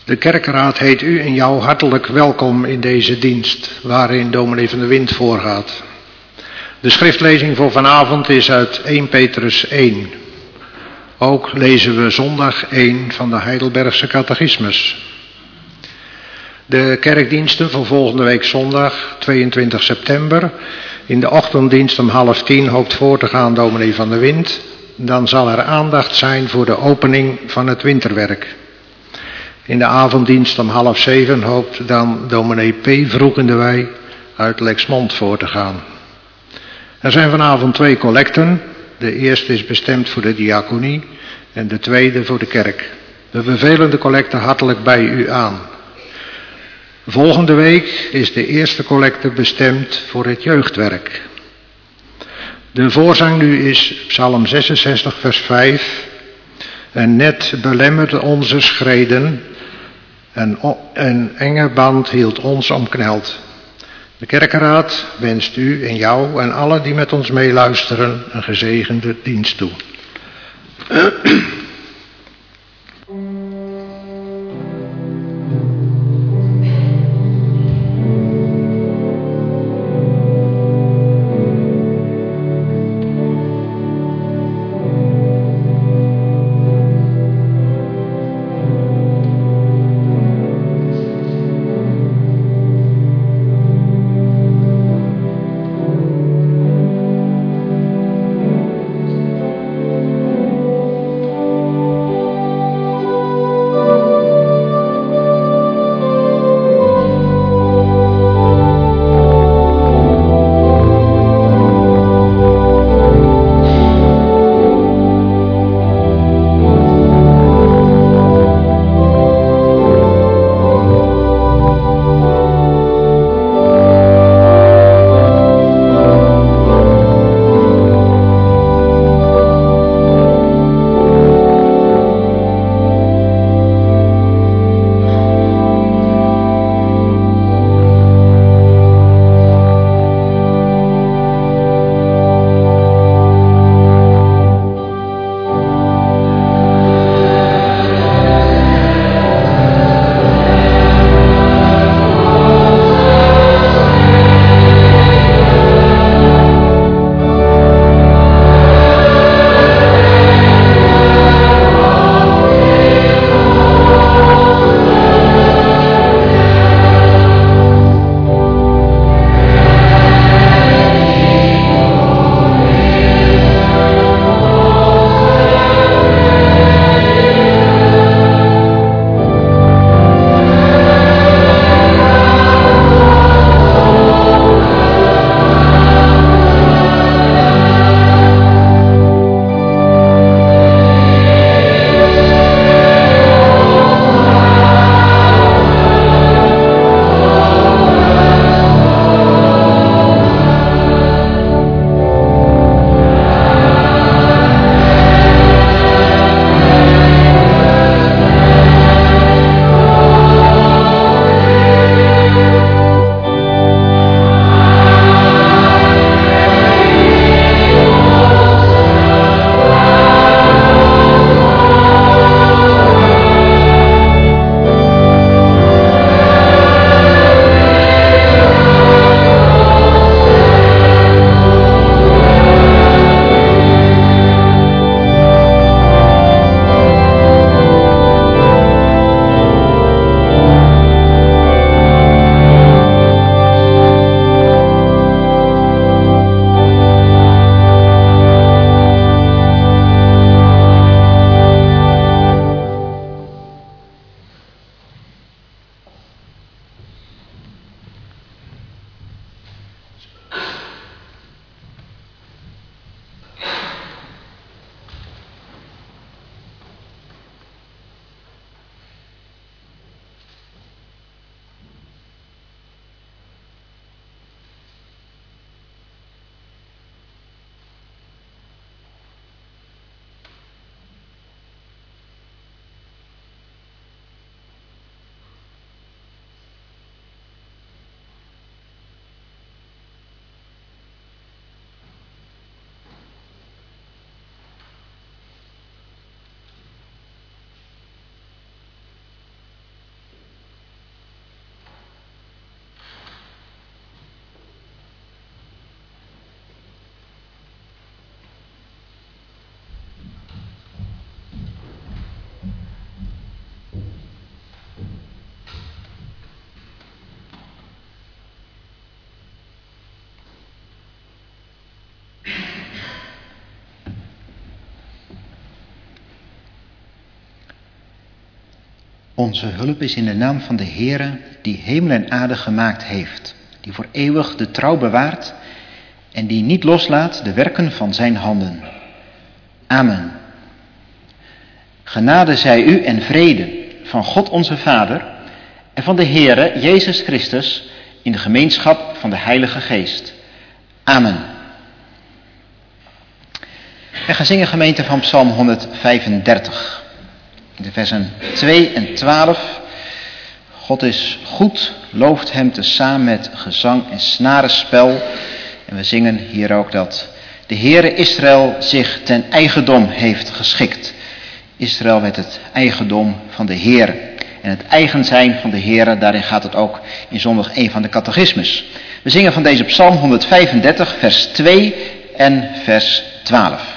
De kerkenraad heet u en jou hartelijk welkom in deze dienst, waarin dominee van der Wind voorgaat. De schriftlezing voor vanavond is uit 1 Petrus 1. Ook lezen we zondag 1 van de Heidelbergse Catechismus. De kerkdiensten voor volgende week zondag 22 september. In de ochtenddienst om 9:30 hoopt voor te gaan dominee van der Wind. Dan zal er aandacht zijn voor de opening van het winterwerk. In de avonddienst om 6:30 hoopt dan dominee P. Vroegendewij uit Lexmond voor te gaan. Er zijn vanavond 2 collecten. De eerste is bestemd voor de diaconie en de tweede voor de kerk. We bevelen de collecte hartelijk bij u aan. Volgende week is de eerste collecte bestemd voor het jeugdwerk. De voorzang nu is Psalm 66 vers 5. En net belemmerde onze schreden, een enge band hield ons omkneld. De kerkenraad wenst u en jou en allen die met ons meeluisteren een gezegende dienst toe. Onze hulp is in de naam van de Heere, die hemel en aarde gemaakt heeft, die voor eeuwig de trouw bewaart en die niet loslaat de werken van zijn handen. Amen. Genade zij u en vrede van God onze Vader en van de Heere Jezus Christus in de gemeenschap van de Heilige Geest. Amen. We gaan zingen, gemeente, van Psalm 135. In de versen 2 en 12. God is goed, looft hem tezamen met gezang en snarenspel. En we zingen hier ook dat de Heere Israël zich ten eigendom heeft geschikt. Israël werd het eigendom van de Heere. En het eigen zijn van de Heere, daarin gaat het ook in zondag 1 van de catechismus. We zingen van deze Psalm 135, vers 2 en vers 12.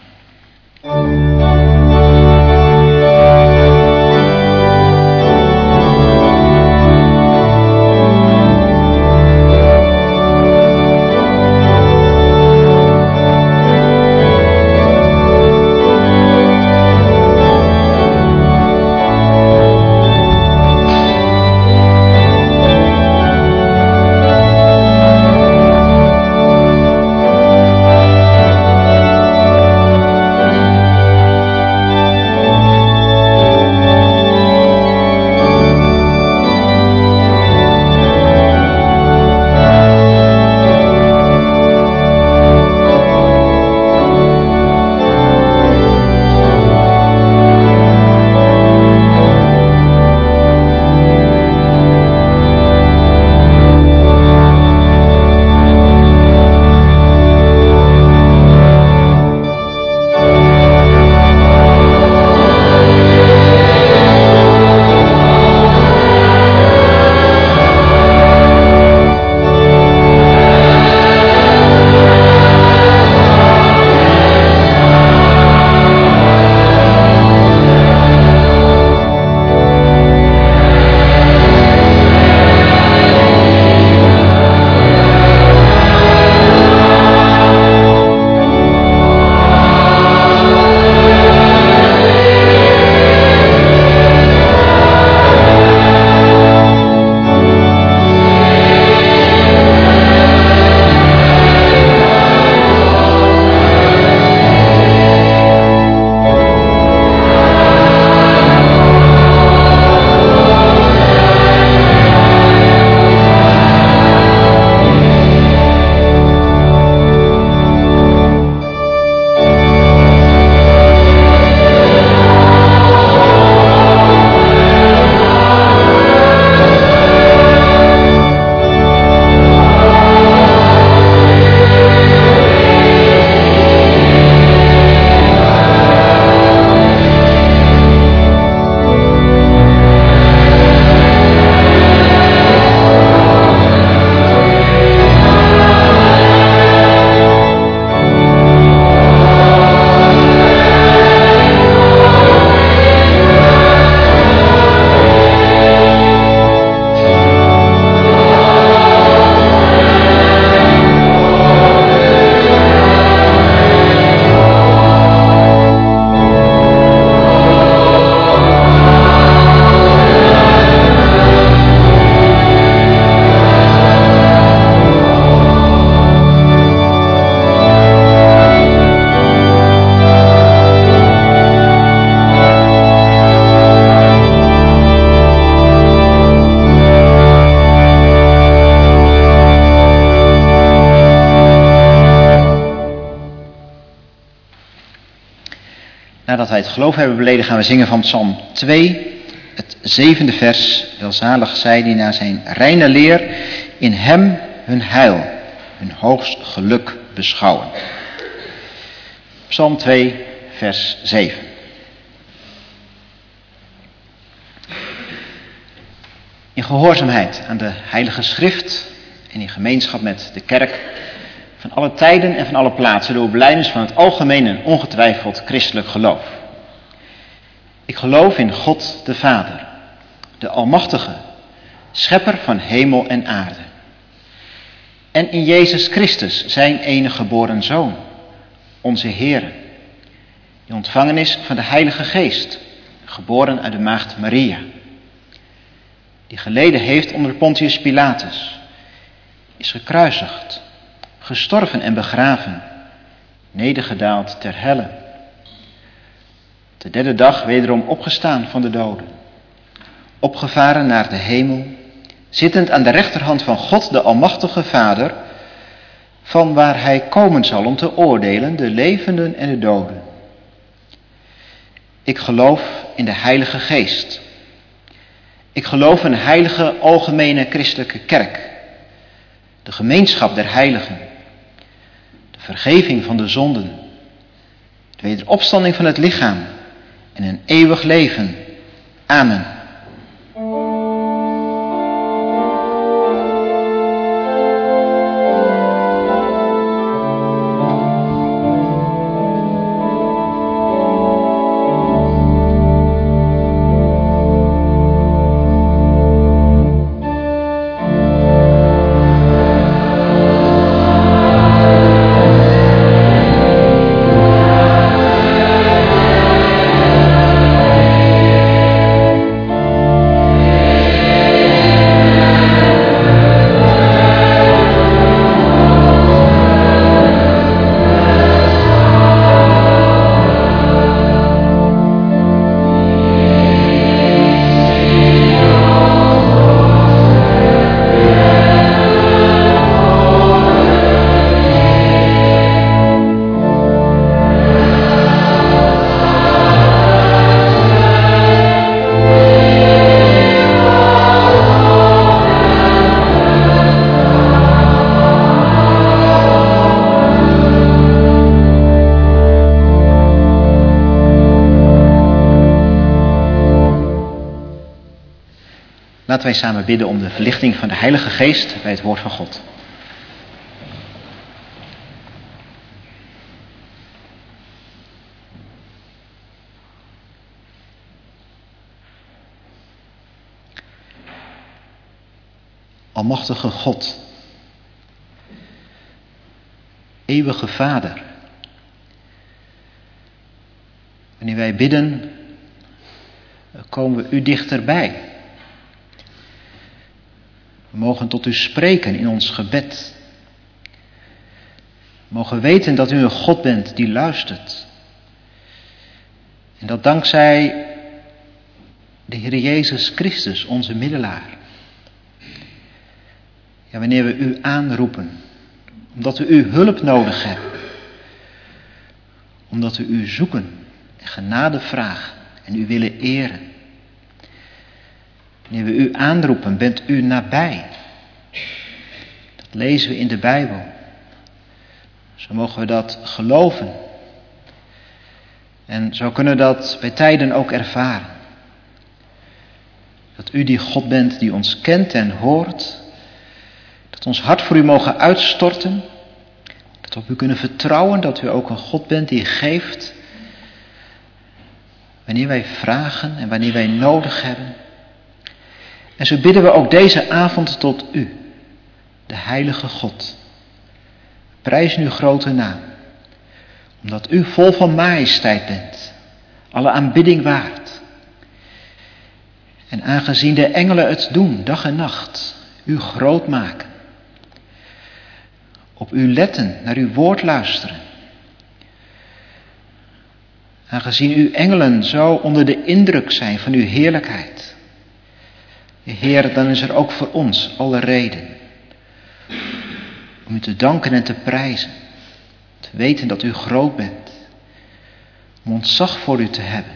Nadat wij het geloof hebben beleden, gaan we zingen van Psalm 2, het 7e vers. Welzalig zij die naar zijn reine leer in hem hun heil, hun hoogst geluk beschouwen. Psalm 2, vers 7. In gehoorzaamheid aan de Heilige Schrift en in gemeenschap met de kerk van alle tijden en van alle plaatsen door belijdenis van het algemeen en ongetwijfeld christelijk geloof. Ik geloof in God de Vader, de Almachtige, schepper van hemel en aarde. En in Jezus Christus, zijn enige geboren Zoon, onze Heere, die ontvangen is van de Heilige Geest, geboren uit de maagd Maria, die geleden heeft onder Pontius Pilatus, is gekruisigd, gestorven en begraven, nedergedaald ter helle. De derde dag wederom opgestaan van de doden, opgevaren naar de hemel, zittend aan de rechterhand van God, de Almachtige Vader, van waar hij komen zal om te oordelen de levenden en de doden. Ik geloof in de Heilige Geest. Ik geloof in de heilige algemene christelijke kerk, de gemeenschap der heiligen, de vergeving van de zonden, de wederopstanding van het lichaam en een eeuwig leven. Amen. Laten wij samen bidden om de verlichting van de Heilige Geest bij het woord van God. Almachtige God, eeuwige Vader, wanneer wij bidden, komen we u dichterbij. We mogen tot u spreken in ons gebed. We mogen weten dat u een God bent die luistert. En dat dankzij de Heer Jezus Christus, onze middelaar. Ja, wanneer we u aanroepen, omdat we uw hulp nodig hebben. Omdat we u zoeken en genade vragen en u willen eren. Wanneer we u aanroepen, bent u nabij. Dat lezen we in de Bijbel. Zo mogen we dat geloven. En zo kunnen we dat bij tijden ook ervaren. Dat u die God bent die ons kent en hoort. Dat we ons hart voor u mogen uitstorten. Dat we op u kunnen vertrouwen dat u ook een God bent die geeft. Wanneer wij vragen en wanneer wij nodig hebben. En zo bidden we ook deze avond tot u, de heilige God. Prijzen uw grote naam, omdat u vol van majesteit bent, alle aanbidding waard. En aangezien de engelen het doen, dag en nacht, u groot maken. Op u letten, naar uw woord luisteren. Aangezien uw engelen zo onder de indruk zijn van uw heerlijkheid. Heer, dan is er ook voor ons alle reden om u te danken en te prijzen. Te weten dat u groot bent. Om ontzag voor u te hebben.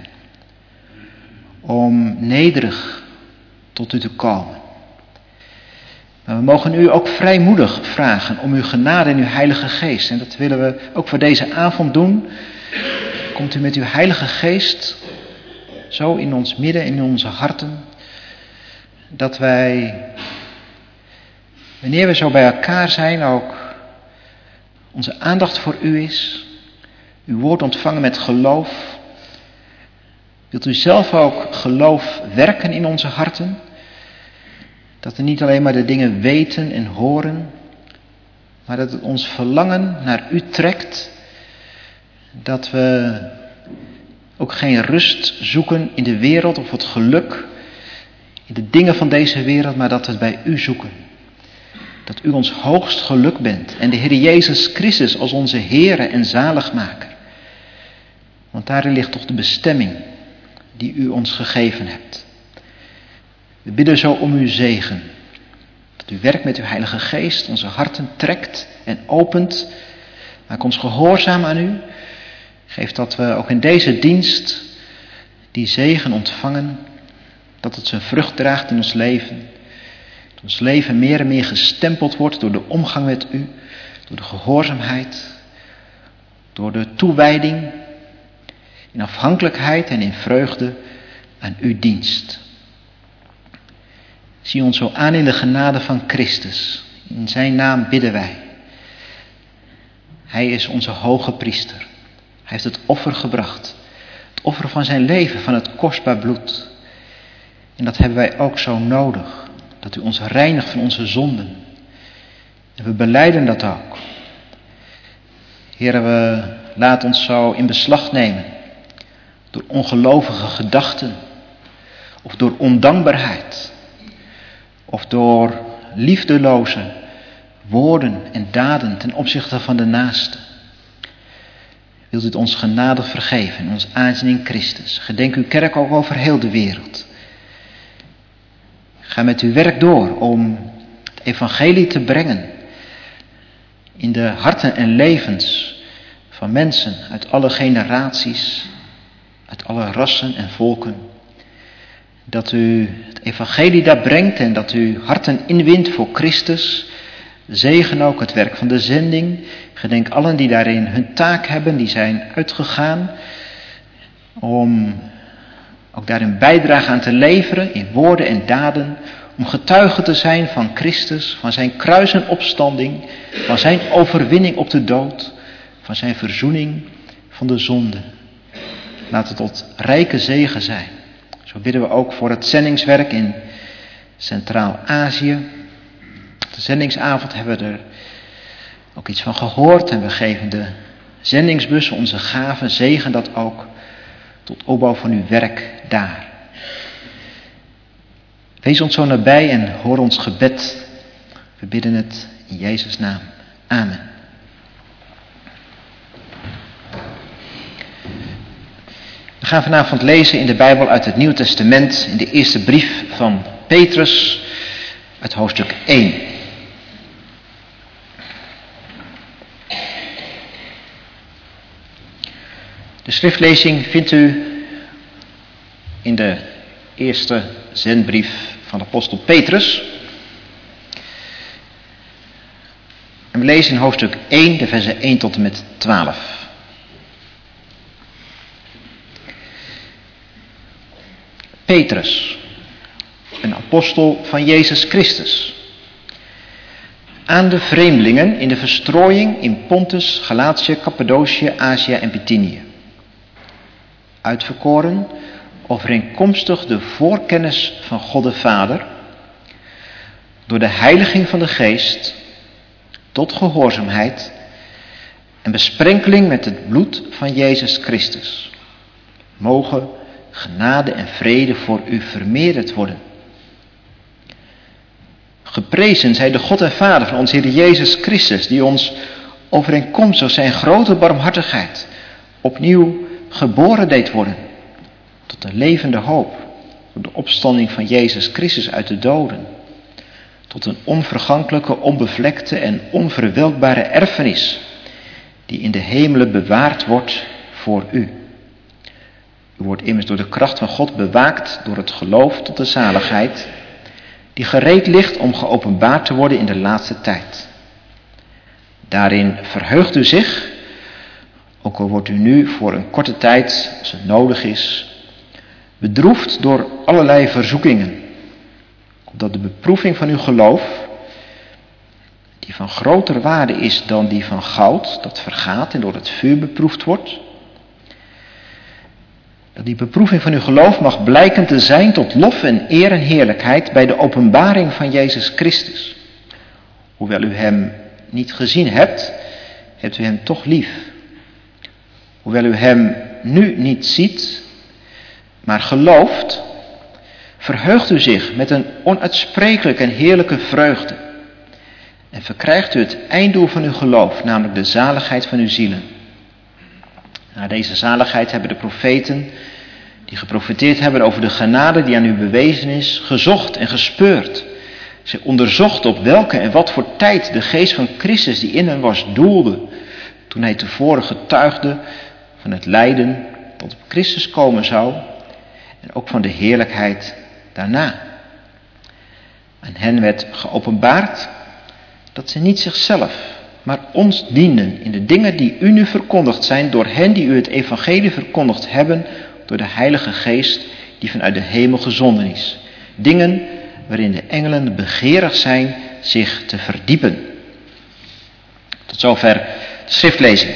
Om nederig tot u te komen. Maar we mogen u ook vrijmoedig vragen om uw genade en uw Heilige Geest. En dat willen we ook voor deze avond doen. Komt u met uw Heilige Geest zo in ons midden, in onze harten. Dat wij, wanneer we zo bij elkaar zijn, ook onze aandacht voor u is. Uw woord ontvangen met geloof. Wilt u zelf ook geloof werken in onze harten? Dat we niet alleen maar de dingen weten en horen, maar dat het ons verlangen naar u trekt. Dat we ook geen rust zoeken in de wereld of het geluk in de dingen van deze wereld, maar dat we het bij u zoeken. Dat u ons hoogst geluk bent en de Heer Jezus Christus als onze Heere en zaligmaker. Want daarin ligt toch de bestemming die u ons gegeven hebt. We bidden zo om uw zegen. Dat u werkt met uw Heilige Geest, onze harten trekt en opent. Maak ons gehoorzaam aan u. Geef dat we ook in deze dienst die zegen ontvangen. Dat het zijn vrucht draagt in ons leven. Dat ons leven meer en meer gestempeld wordt door de omgang met u. Door de gehoorzaamheid. Door de toewijding. In afhankelijkheid en in vreugde aan uw dienst. Zie ons zo aan in de genade van Christus. In zijn naam bidden wij. Hij is onze hoge priester. Hij heeft het offer gebracht. Het offer van zijn leven, van het kostbaar bloed. En dat hebben wij ook zo nodig. Dat u ons reinigt van onze zonden. En we belijden dat ook. Heere, we laten ons zo in beslag nemen. Door ongelovige gedachten. Of door ondankbaarheid. Of door liefdeloze woorden en daden ten opzichte van de naaste. Wilt u het ons genadig vergeven in ons aanzien in Christus. Gedenk uw kerk ook over heel de wereld. Ga met uw werk door om het evangelie te brengen. In de harten en levens van mensen uit alle generaties. Uit alle rassen en volken. Dat u het evangelie daar brengt en dat u harten inwint voor Christus. Zegen ook het werk van de zending. Gedenk allen die daarin hun taak hebben, die zijn uitgegaan. Om ook daarin bijdrage aan te leveren in woorden en daden. Om getuige te zijn van Christus, van zijn kruis en opstanding. Van zijn overwinning op de dood. Van zijn verzoening van de zonde. Laat het tot rijke zegen zijn. Zo bidden we ook voor het zendingswerk in Centraal-Azië. Op de zendingsavond hebben we er ook iets van gehoord. En we geven de zendingsbussen onze gaven. Zegen dat ook tot opbouw van uw werk daar. Wees ons zo nabij en hoor ons gebed. We bidden het in Jezus' naam. Amen. We gaan vanavond lezen in de Bijbel uit het Nieuwe Testament, in de eerste brief van Petrus, uit hoofdstuk 1. De schriftlezing vindt u in de eerste zendbrief van de apostel Petrus. En we lezen in hoofdstuk 1, de versen 1 tot en met 12. Petrus, een apostel van Jezus Christus, aan de vreemdelingen in de verstrooiing in Pontus, Galatië, Cappadocië, Azië en Bithynië, uitverkoren overeenkomstig de voorkennis van God de Vader, door de heiliging van de Geest, tot gehoorzaamheid en besprenkeling met het bloed van Jezus Christus, mogen genade en vrede voor u vermeerderd worden. Geprezen zij de God en Vader van onze Heer Jezus Christus, die ons overeenkomstig zijn grote barmhartigheid opnieuw geboren deed worden, tot een levende hoop, door de opstanding van Jezus Christus uit de doden, tot een onvergankelijke, onbevlekte en onverwelkbare erfenis, die in de hemelen bewaard wordt voor u. U wordt immers door de kracht van God bewaakt door het geloof tot de zaligheid, die gereed ligt om geopenbaard te worden in de laatste tijd. Daarin verheugt u zich, ook al wordt u nu voor een korte tijd, als het nodig is, bedroefd door allerlei verzoekingen, opdat de beproeving van uw geloof, die van groter waarde is dan die van goud, dat vergaat en door het vuur beproefd wordt, dat die beproeving van uw geloof mag blijken te zijn tot lof en eer en heerlijkheid bij de openbaring van Jezus Christus. Hoewel u hem niet gezien hebt, hebt u hem toch lief. Hoewel u hem nu niet ziet, maar gelooft, verheugt u zich met een onuitsprekelijke en heerlijke vreugde. En verkrijgt u het einddoel van uw geloof, namelijk de zaligheid van uw zielen. Naar deze zaligheid hebben de profeten, die geprofeteerd hebben over de genade die aan u bewezen is, gezocht en gespeurd. Zij onderzochten op welke en wat voor tijd de geest van Christus die in hen was doelde, toen hij tevoren getuigde van het lijden dat op Christus komen zou en ook van de heerlijkheid daarna. Aan hen werd geopenbaard dat ze niet zichzelf, maar ons dienden in de dingen die u nu verkondigd zijn door hen die u het evangelie verkondigd hebben door de Heilige Geest die vanuit de hemel gezonden is. Dingen waarin de engelen begeerig zijn zich te verdiepen. Tot zover de schriftlezing.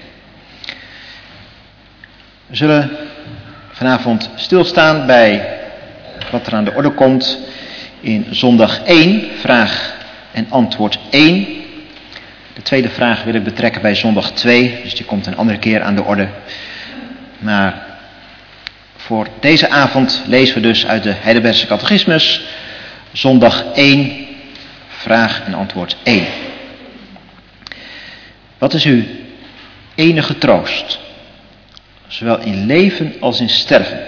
We zullen vanavond stilstaan bij wat er aan de orde komt in zondag 1, vraag en antwoord 1. De tweede vraag wil ik betrekken bij zondag 2, dus die komt een andere keer aan de orde. Maar voor deze avond lezen we dus uit de Heidelbergse Catechismus, zondag 1, vraag en antwoord 1. Wat is uw enige troost, zowel in leven als in sterven?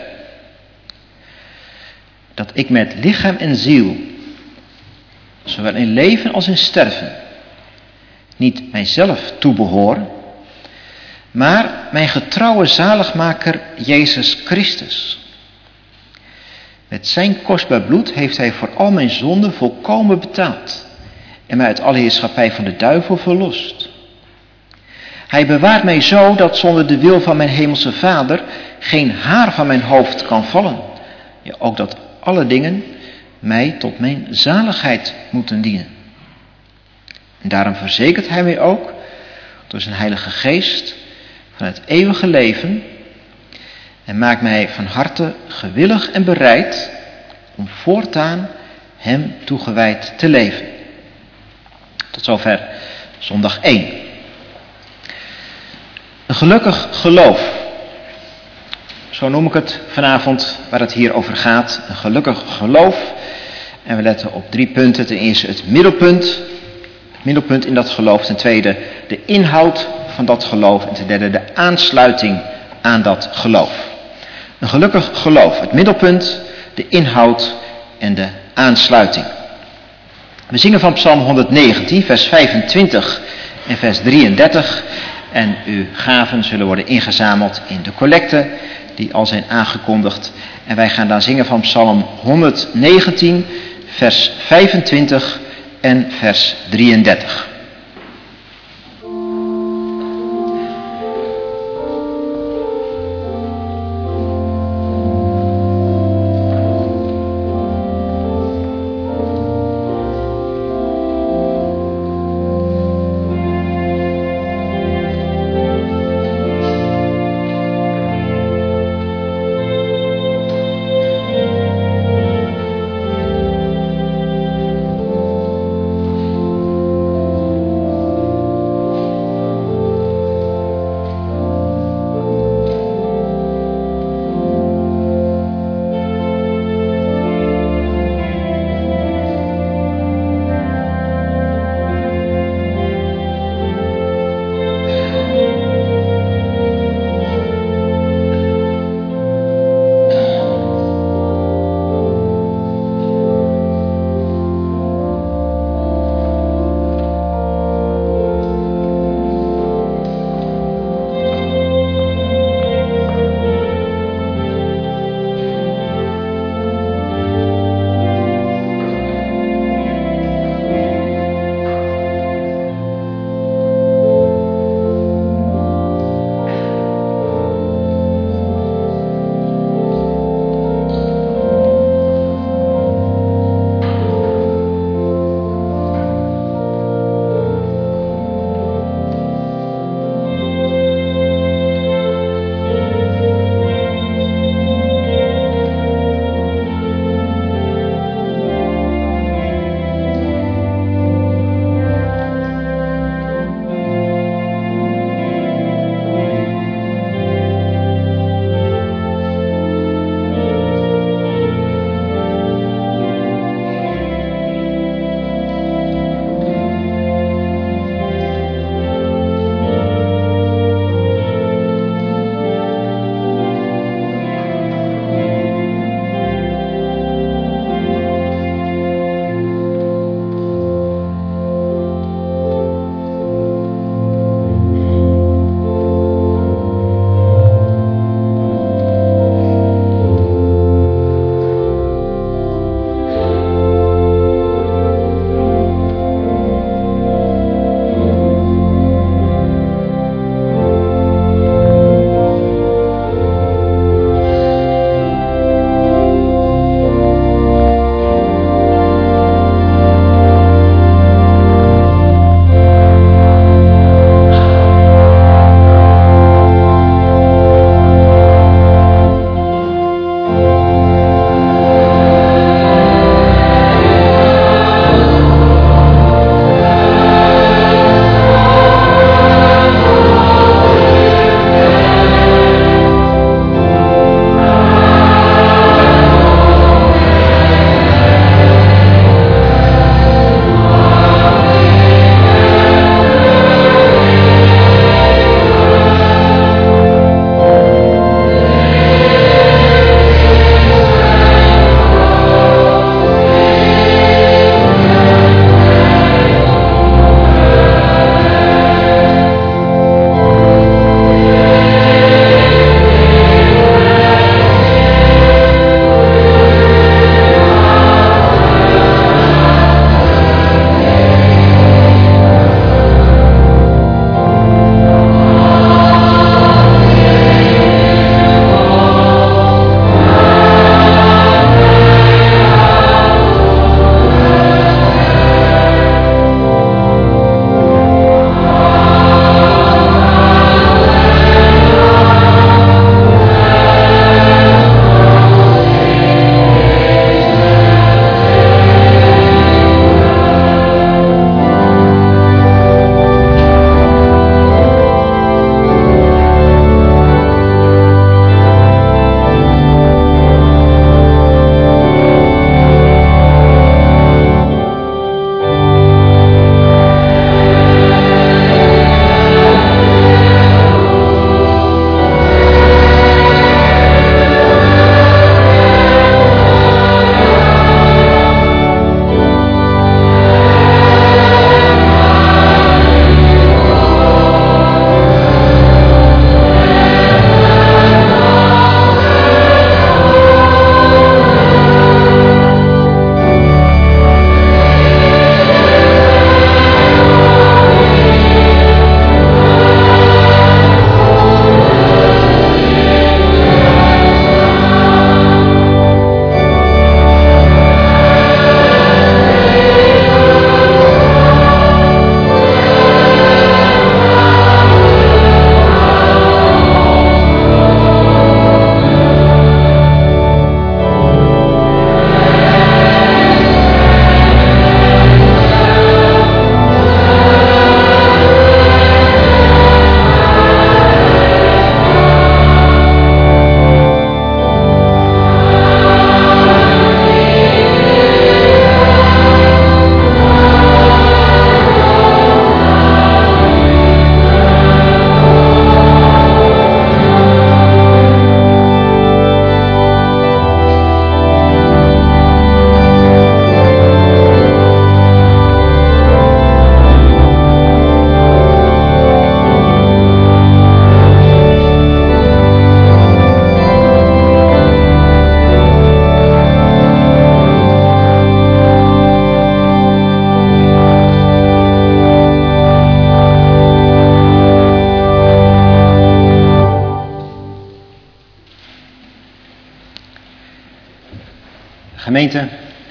Dat ik met lichaam en ziel, zowel in leven als in sterven, niet mijzelf toebehoor, maar mijn getrouwe zaligmaker Jezus Christus. Met zijn kostbaar bloed heeft hij voor al mijn zonden volkomen betaald en mij uit alle heerschappij van de duivel verlost. Hij bewaart mij zo dat zonder de wil van mijn hemelse Vader geen haar van mijn hoofd kan vallen. Ja, ook dat alle dingen mij tot mijn zaligheid moeten dienen. En daarom verzekert hij mij ook door zijn Heilige Geest van het eeuwige leven en maakt mij van harte gewillig en bereid om voortaan hem toegewijd te leven. Tot zover zondag 1. Een gelukkig geloof. Zo noem ik het vanavond waar het hier over gaat. Een gelukkig geloof. En we letten op 3 punten. Ten eerste het middelpunt in dat geloof. Ten tweede de inhoud van dat geloof. En ten derde de aansluiting aan dat geloof. Een gelukkig geloof. Het middelpunt, de inhoud en de aansluiting. We zingen van Psalm 119, vers 25 en vers 33. En uw gaven zullen worden ingezameld in de collecte die al zijn aangekondigd. En wij gaan dan zingen van Psalm 119, vers 25 en vers 33. Gemeente,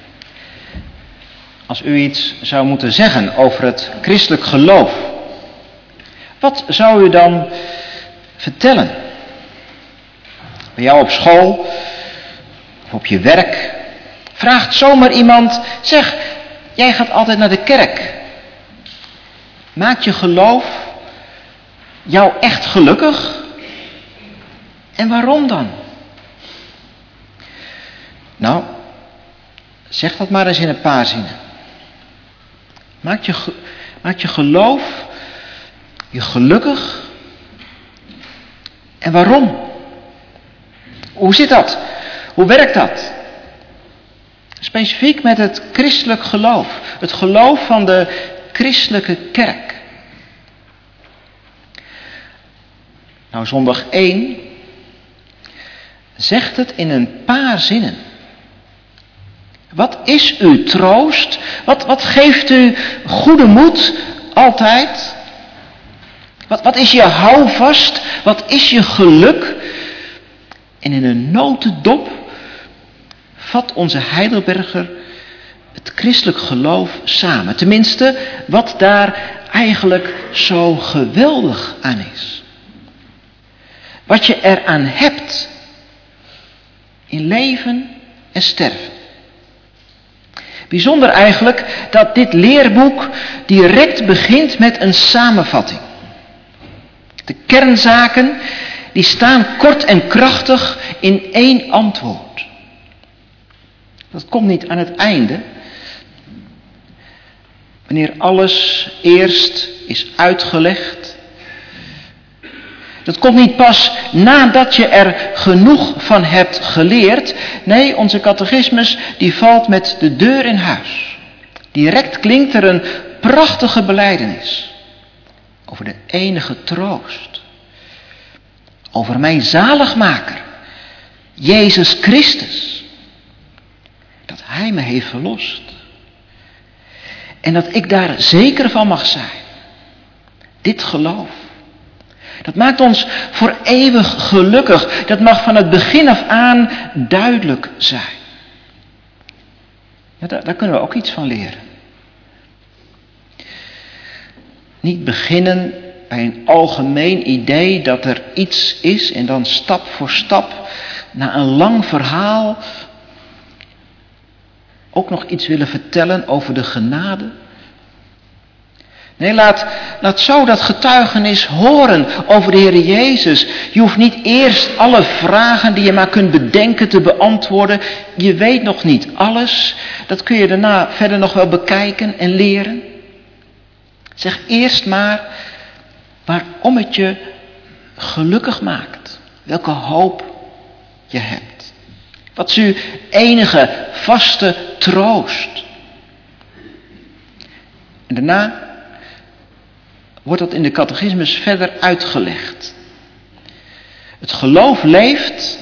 als u iets zou moeten zeggen over het christelijk geloof, wat zou u dan vertellen? Bij jou op school of op je werk vraagt zomaar iemand, zeg, jij gaat altijd naar de kerk. Maakt je geloof jou echt gelukkig? En waarom dan? Nou, zeg dat maar eens in een paar zinnen. Maakt je geloof je gelukkig? En waarom? Hoe zit dat? Hoe werkt dat? Specifiek met het christelijk geloof. Het geloof van de christelijke kerk. Nou, zondag 1 zegt het in een paar zinnen. Wat is uw troost? Wat geeft u goede moed altijd? Wat is je houvast? Wat is je geluk? En in een notendop vat onze Heidelberger het christelijk geloof samen. Tenminste, wat daar eigenlijk zo geweldig aan is. Wat je eraan hebt in leven en sterven. Bijzonder eigenlijk dat dit leerboek direct begint met een samenvatting. De kernzaken die staan kort en krachtig in 1 antwoord. Dat komt niet aan het einde. Wanneer alles eerst is uitgelegd. Dat komt niet pas nadat je er genoeg van hebt geleerd. Nee, onze catechismus die valt met de deur in huis. Direct klinkt er een prachtige belijdenis. Over de enige troost. Over mijn zaligmaker. Jezus Christus. Dat Hij me heeft verlost. En dat ik daar zeker van mag zijn. Dit geloof. Dat maakt ons voor eeuwig gelukkig. Dat mag van het begin af aan duidelijk zijn. Ja, daar kunnen we ook iets van leren. Niet beginnen bij een algemeen idee dat er iets is en dan stap voor stap na een lang verhaal ook nog iets willen vertellen over de genade. Nee, laat zo dat getuigenis horen over de Heer Jezus. Je hoeft niet eerst alle vragen die je maar kunt bedenken te beantwoorden. Je weet nog niet alles. Dat kun je daarna verder nog wel bekijken en leren. Zeg eerst maar waarom het je gelukkig maakt. Welke hoop je hebt. Wat is uw enige vaste troost. En daarna wordt dat in de catechismus verder uitgelegd. Het geloof leeft.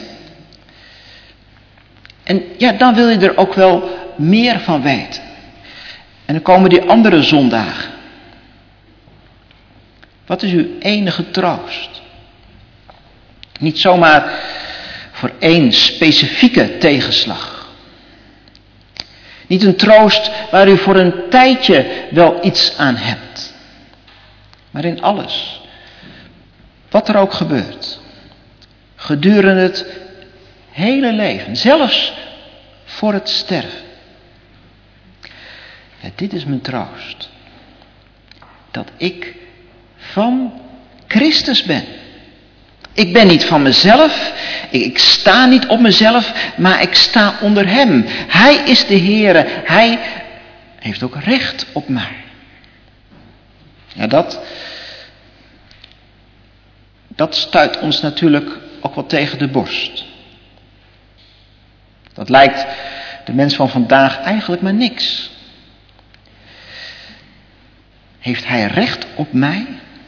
En ja, dan wil je er ook wel meer van weten. En dan komen die andere zondagen. Wat is uw enige troost? Niet zomaar voor één specifieke tegenslag. Niet een troost waar u voor een tijdje wel iets aan hebt. Maar in alles. Wat er ook gebeurt. Gedurende het hele leven. Zelfs voor het sterven. Ja, dit is mijn troost. Dat ik van Christus ben. Ik ben niet van mezelf. Ik sta niet op mezelf. Maar ik sta onder Hem. Hij is de Heere. Hij heeft ook recht op mij. Ja, dat stuit ons natuurlijk ook wel tegen de borst. Dat lijkt de mens van vandaag eigenlijk maar niks. Heeft Hij recht op mij?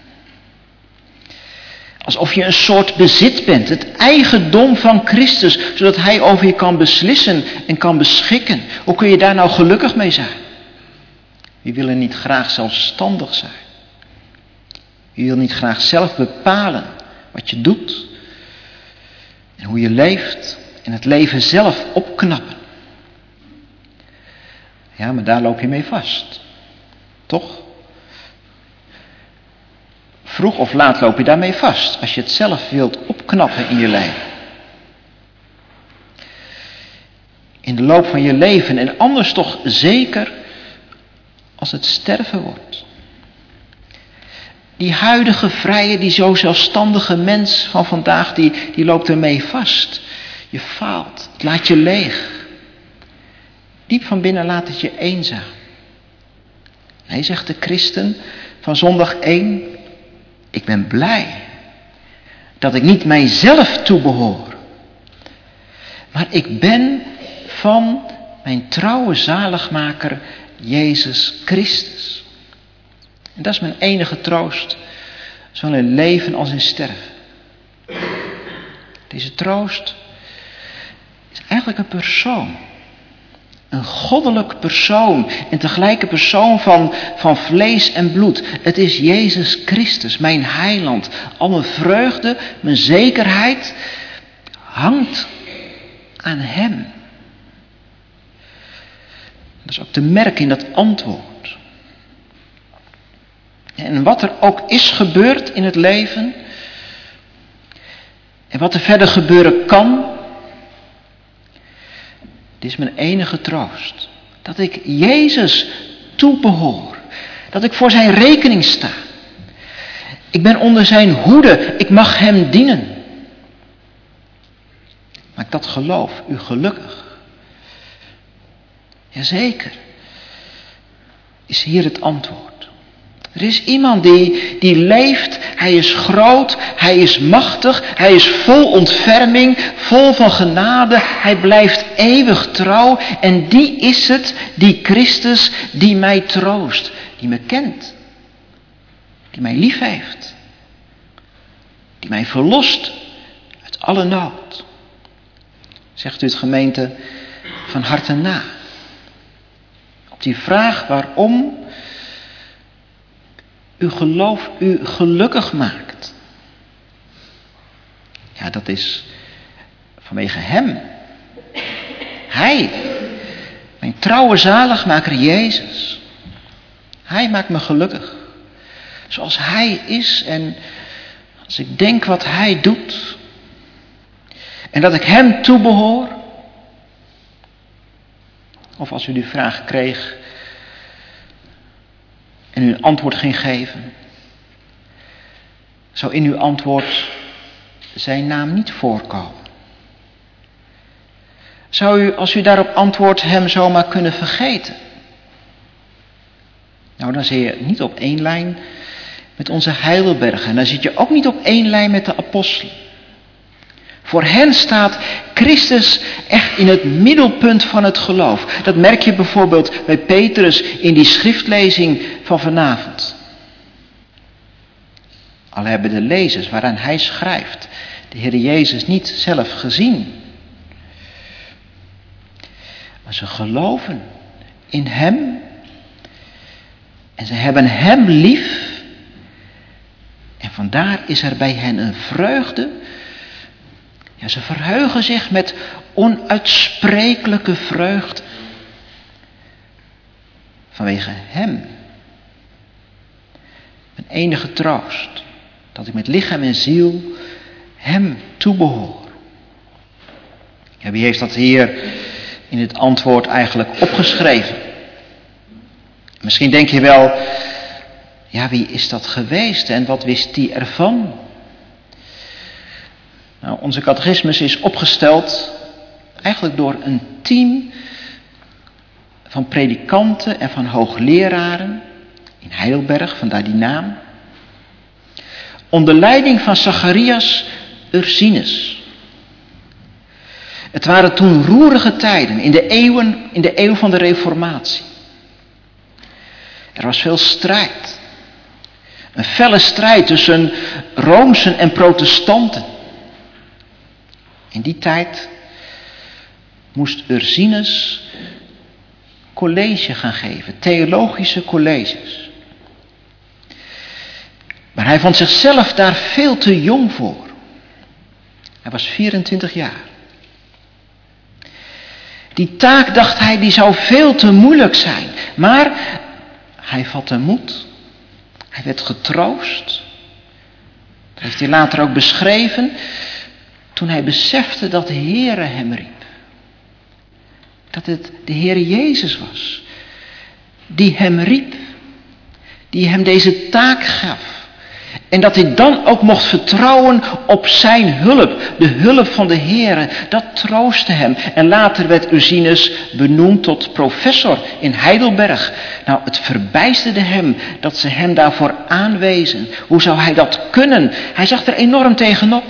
Alsof je een soort bezit bent, het eigendom van Christus, zodat Hij over je kan beslissen en kan beschikken. Hoe kun je daar nou gelukkig mee zijn? Wie wil er niet graag zelfstandig zijn? Wie wil niet graag zelf bepalen wat je doet en hoe je leeft en het leven zelf opknappen? Ja, maar daar loop je mee vast. Toch? Vroeg of laat loop je daarmee vast, als je het zelf wilt opknappen in je leven. In de loop van je leven en anders toch zeker als het sterven wordt. Die huidige vrije, die zo zelfstandige mens van vandaag, die loopt ermee vast. Je faalt, het laat je leeg. Diep van binnen laat het je eenzaam. Hij zegt de christen van zondag 1, ik ben blij dat ik niet mijzelf toebehoor. Maar ik ben van mijn trouwe zaligmaker Jezus Christus. En dat is mijn enige troost, zowel in leven als in sterven. Deze troost is eigenlijk een persoon. Een goddelijk persoon en tegelijk een persoon van vlees en bloed. Het is Jezus Christus, mijn heiland. Al mijn vreugde, mijn zekerheid hangt aan hem. Dat is ook te merken in dat antwoord. En wat er ook is gebeurd in het leven, en wat er verder gebeuren kan, dit is mijn enige troost. Dat ik Jezus toebehoor. Dat ik voor zijn rekening sta. Ik ben onder zijn hoede. Ik mag hem dienen. Maakt dat geloof u gelukkig? Jazeker. Is hier het antwoord. Er is iemand die leeft, hij is groot, hij is machtig, hij is vol ontferming, vol van genade, hij blijft eeuwig trouw en die is het, die Christus, die mij troost, die me kent, die mij lief heeft, die mij verlost uit alle nood. Zegt u het gemeente van harte na. Op die vraag waarom uw geloof u gelukkig maakt. Ja, dat is vanwege hem. Hij, mijn trouwe zaligmaker Jezus. Hij maakt me gelukkig. Zoals hij is en als ik denk wat hij doet. En dat ik hem toebehoor. Of als u die vraag kreeg en u een antwoord ging geven, zou in uw antwoord zijn naam niet voorkomen. Zou u, als u daarop antwoordt, hem zomaar kunnen vergeten? Nou, dan zit je niet op één lijn met onze Heidelbergen. En dan zit je ook niet op één lijn met de apostelen. Voor hen staat Christus echt in het middelpunt van het geloof. Dat merk je bijvoorbeeld bij Petrus in die schriftlezing van vanavond. Al hebben de lezers waaraan hij schrijft de Heer Jezus niet zelf gezien. Maar ze geloven in hem en ze hebben hem lief. En vandaar is er bij hen een vreugde. Ja, ze verheugen zich met onuitsprekelijke vreugde. Vanwege hem. Mijn enige troost. Dat ik met lichaam en ziel hem toebehoor. Ja, wie heeft dat hier in het antwoord eigenlijk opgeschreven? Misschien denk je wel, ja, wie is dat geweest en wat wist die ervan? Nou, onze catechismus is opgesteld eigenlijk door een team van predikanten en van hoogleraren in Heidelberg, vandaar die naam. Onder leiding van Zacharias Ursinus. Het waren toen roerige tijden in de eeuw van de Reformatie. Er was veel strijd. Een felle strijd tussen Roomsen en protestanten. In die tijd moest Ursinus college gaan geven, theologische colleges. Maar hij vond zichzelf daar veel te jong voor. Hij was 24 jaar. Die taak, dacht hij, die zou veel te moeilijk zijn. Maar hij vatte moed. Hij werd getroost. Dat heeft hij later ook beschreven. Toen hij besefte dat de Heere hem riep. Dat het de Heere Jezus was. Die hem riep. Die hem deze taak gaf. En dat hij dan ook mocht vertrouwen op zijn hulp. De hulp van de Heere. Dat troostte hem. En later werd Ursinus benoemd tot professor in Heidelberg. Nou, het verbijsterde hem dat ze hem daarvoor aanwezen. Hoe zou hij dat kunnen? Hij zag er enorm tegenop.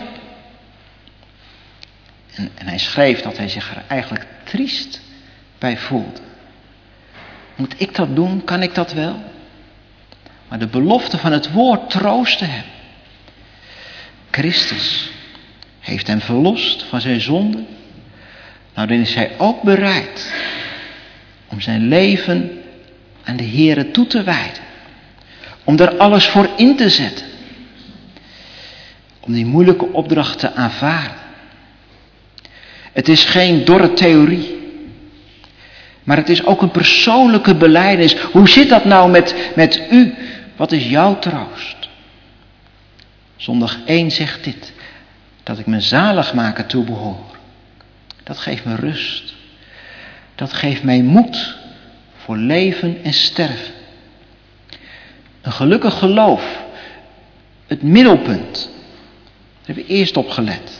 En hij schreef dat hij zich er eigenlijk triest bij voelde. Moet ik dat doen? Kan ik dat wel? Maar de belofte van het woord troostte hem. Christus heeft hem verlost van zijn zonde. Nou, dan is hij ook bereid om zijn leven aan de Heere toe te wijden. Om daar alles voor in te zetten. Om die moeilijke opdracht te aanvaarden. Het is geen dorre theorie. Maar het is ook een persoonlijke belijdenis. Hoe zit dat nou met u? Wat is jouw troost? Zondag 1 zegt dit. Dat ik mijn zaligmaker toebehoor. Dat geeft me rust. Dat geeft mij moed voor leven en sterven. Een gelukkig geloof. Het middelpunt. Daar hebben we eerst op gelet.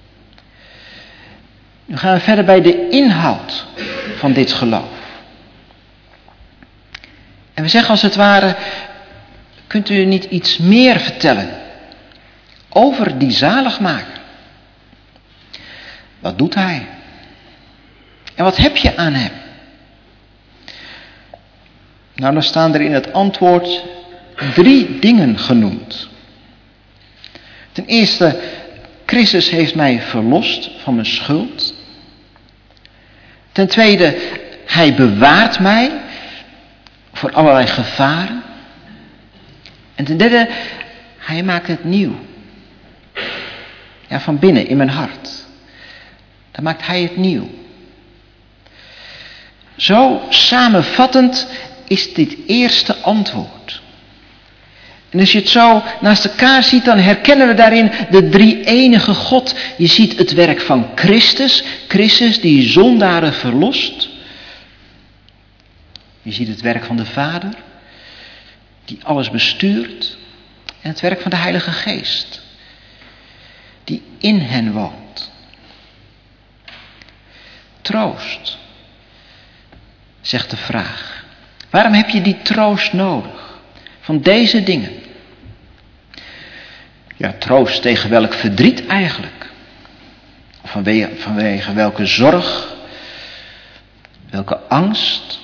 Nu gaan we verder bij de inhoud van dit geloof. En we zeggen als het ware, kunt u niet iets meer vertellen over die zaligmaker? Wat doet hij? En wat heb je aan hem? Nou, dan staan er in het antwoord 3 dingen genoemd. Ten eerste, Christus heeft mij verlost van mijn schuld. Ten tweede, hij bewaart mij voor allerlei gevaren. En ten derde, hij maakt het nieuw. Ja, van binnen in mijn hart. Dan maakt hij het nieuw. Zo samenvattend is dit eerste antwoord. En als je het zo naast elkaar ziet, dan herkennen we daarin de drie-enige God. Je ziet het werk van Christus. Christus die zondaren verlost. Je ziet het werk van de Vader. Die alles bestuurt. En het werk van de Heilige Geest. Die in hen woont. Troost. Zegt de vraag. Waarom heb je die troost nodig? Van deze dingen. Ja, troost tegen welk verdriet eigenlijk? Of vanwege welke zorg? Welke angst?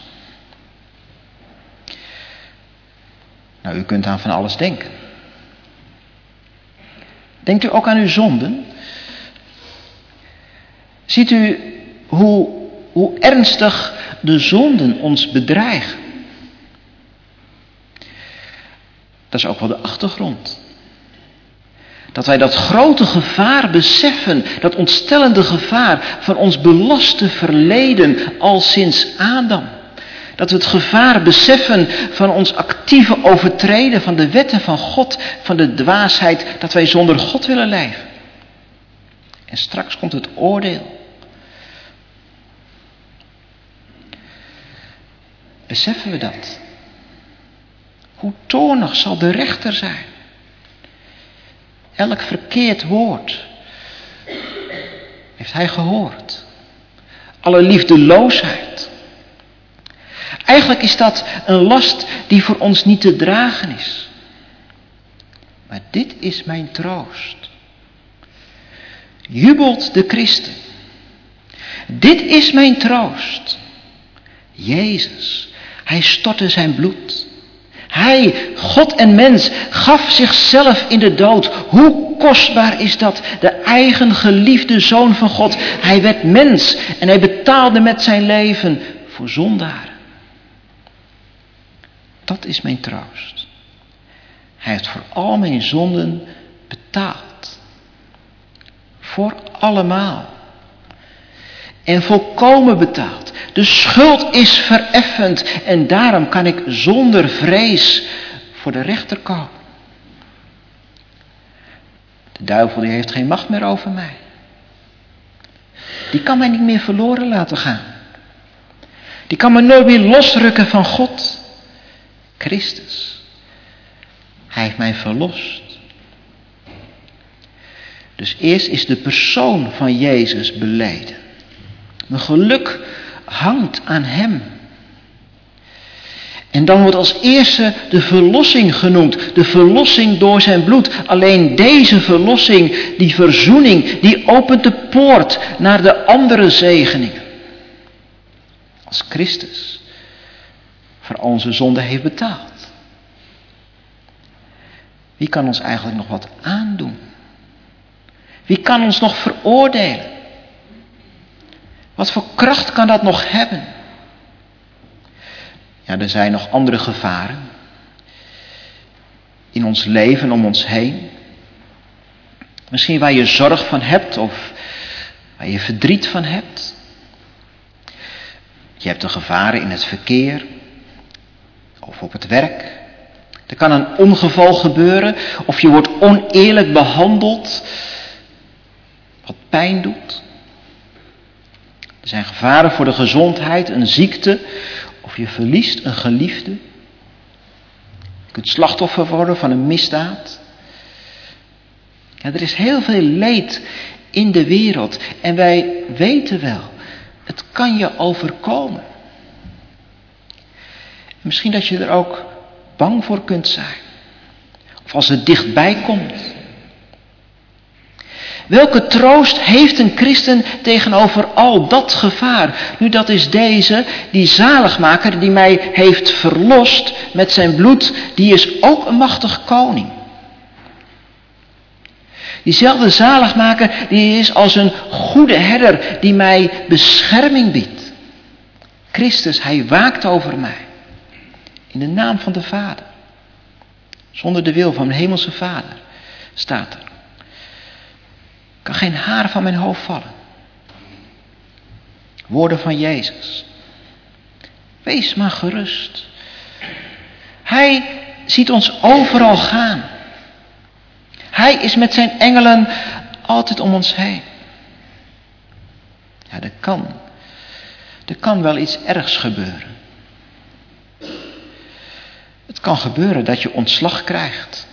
Nou, u kunt aan van alles denken. Denkt u ook aan uw zonden? Ziet u hoe ernstig de zonden ons bedreigen? Dat is ook wel de achtergrond. Dat wij dat grote gevaar beseffen, dat ontstellende gevaar van ons belaste verleden al sinds Adam. Dat we het gevaar beseffen van ons actieve overtreden van de wetten van God, van de dwaasheid dat wij zonder God willen leven. En straks komt het oordeel. Beseffen we dat? Hoe toornig zal de rechter zijn? Elk verkeerd woord heeft hij gehoord. Alle liefdeloosheid. Eigenlijk is dat een last die voor ons niet te dragen is. Maar dit is mijn troost. Jubelt de christen. Dit is mijn troost. Jezus, hij stortte zijn bloed. Hij, God en mens, gaf zichzelf in de dood. Hoe kostbaar is dat? De eigen geliefde Zoon van God. Hij werd mens en hij betaalde met zijn leven voor zondaren. Dat is mijn troost. Hij heeft voor al mijn zonden betaald. Voor allemaal. en volkomen betaald. De schuld is vereffend en daarom kan ik zonder vrees voor de rechter komen. De duivel die heeft geen macht meer over mij. Die kan mij niet meer verloren laten gaan. Die kan me nooit meer losrukken van God. Christus. Hij heeft mij verlost. Dus eerst is de persoon van Jezus beleden. Mijn geluk hangt aan hem. En dan wordt als eerste de verlossing genoemd. De verlossing door zijn bloed. Alleen deze verlossing, die verzoening, die opent de poort naar de andere zegeningen. Als Christus voor onze zonde heeft betaald. Wie kan ons eigenlijk nog wat aandoen? Wie kan ons nog veroordelen? Wat voor kracht kan dat nog hebben? Ja, er zijn nog andere gevaren in ons leven, om ons heen. Misschien waar je zorg van hebt of waar je verdriet van hebt. Je hebt de gevaren in het verkeer of op het werk. Er kan een ongeval gebeuren of je wordt oneerlijk behandeld, wat pijn doet. Er zijn gevaren voor de gezondheid, een ziekte of je verliest een geliefde. Je kunt slachtoffer worden van een misdaad. Ja, er is heel veel leed in de wereld en wij weten wel, het kan je overkomen. Misschien dat je er ook bang voor kunt zijn. Of als het dichtbij komt. Welke troost heeft een christen tegenover al dat gevaar? Nu, dat is deze, die zaligmaker die mij heeft verlost met zijn bloed, die is ook een machtig koning. Diezelfde zaligmaker, die is als een goede herder die mij bescherming biedt. Christus, hij waakt over mij. In de naam van de Vader. Zonder de wil van mijn hemelse Vader, staat er. Kan geen haar van mijn hoofd vallen. Woorden van Jezus. Wees maar gerust. Hij ziet ons overal gaan. Hij is met zijn engelen altijd om ons heen. Ja, er kan wel iets ergs gebeuren. Het kan gebeuren dat je ontslag krijgt.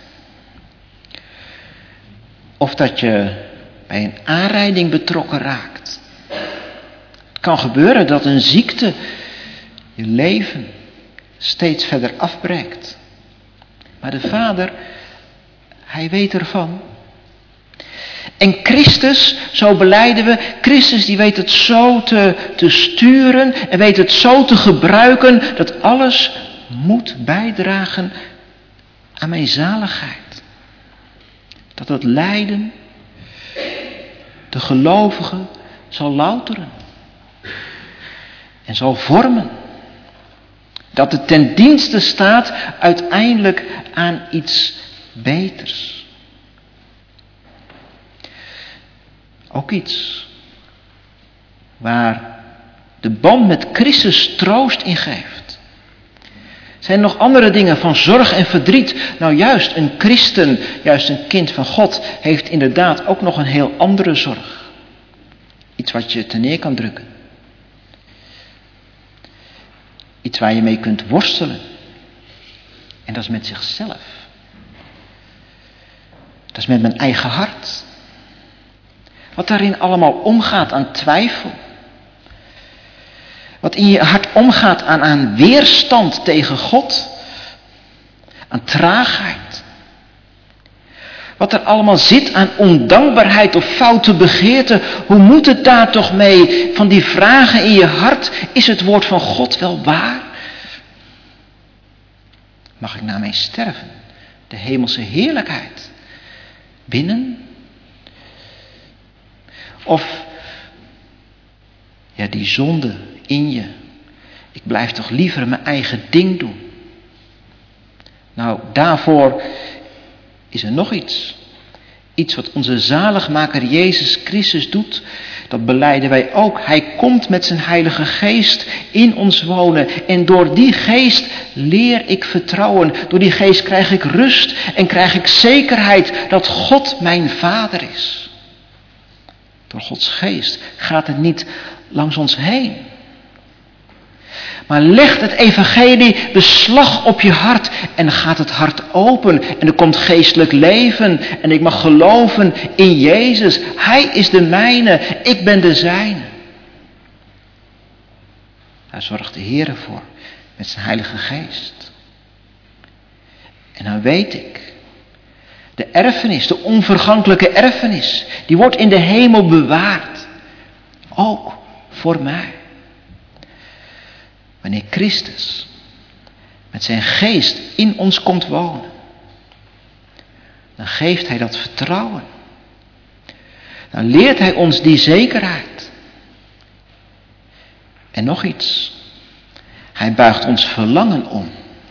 Of dat je bij een aanrijding betrokken raakt. Het kan gebeuren dat een ziekte je leven steeds verder afbreekt. Maar de Vader, hij weet ervan. En Christus, zo belijden we, Christus die weet het zo te sturen en weet het zo te gebruiken dat alles moet bijdragen aan mijn zaligheid. Dat het lijden de gelovige zal louteren en zal vormen. Dat het ten dienste staat uiteindelijk aan iets beters. Ook iets waar de band met Christus troost in geeft. Zijn er nog andere dingen van zorg en verdriet? Nou, juist een christen, juist een kind van God, heeft inderdaad ook nog een heel andere zorg. Iets wat je te neer kan drukken. Iets waar je mee kunt worstelen. En dat is met zichzelf. Dat is met mijn eigen hart. Wat daarin allemaal omgaat aan twijfel. Wat in je hart omgaat aan weerstand tegen God. Aan traagheid. Wat er allemaal zit aan ondankbaarheid of foute begeerte. Hoe moet het daar toch mee? Van die vragen in je hart. Is het woord van God wel waar? Mag ik na mijn sterven de hemelse heerlijkheid binnen? Of ja, die zonde in je. Ik blijf toch liever mijn eigen ding doen. Nou, daarvoor is er nog iets. Iets wat onze zaligmaker Jezus Christus doet, dat belijden wij ook. Hij komt met zijn Heilige Geest in ons wonen. En door die Geest leer ik vertrouwen. Door die Geest krijg ik rust en krijg ik zekerheid dat God mijn Vader is. Door Gods Geest gaat het niet langs ons heen. Maar legt het evangelie beslag op je hart en dan gaat het hart open en er komt geestelijk leven en ik mag geloven in Jezus. Hij is de mijne, ik ben de zijne. Daar zorgt de Heer voor met zijn Heilige Geest. En dan weet ik, de erfenis, de onvergankelijke erfenis, die wordt in de hemel bewaard. Ook voor mij. Wanneer Christus met zijn geest in ons komt wonen, dan geeft hij dat vertrouwen. Dan leert hij ons die zekerheid. En nog iets. Hij buigt ons verlangen om.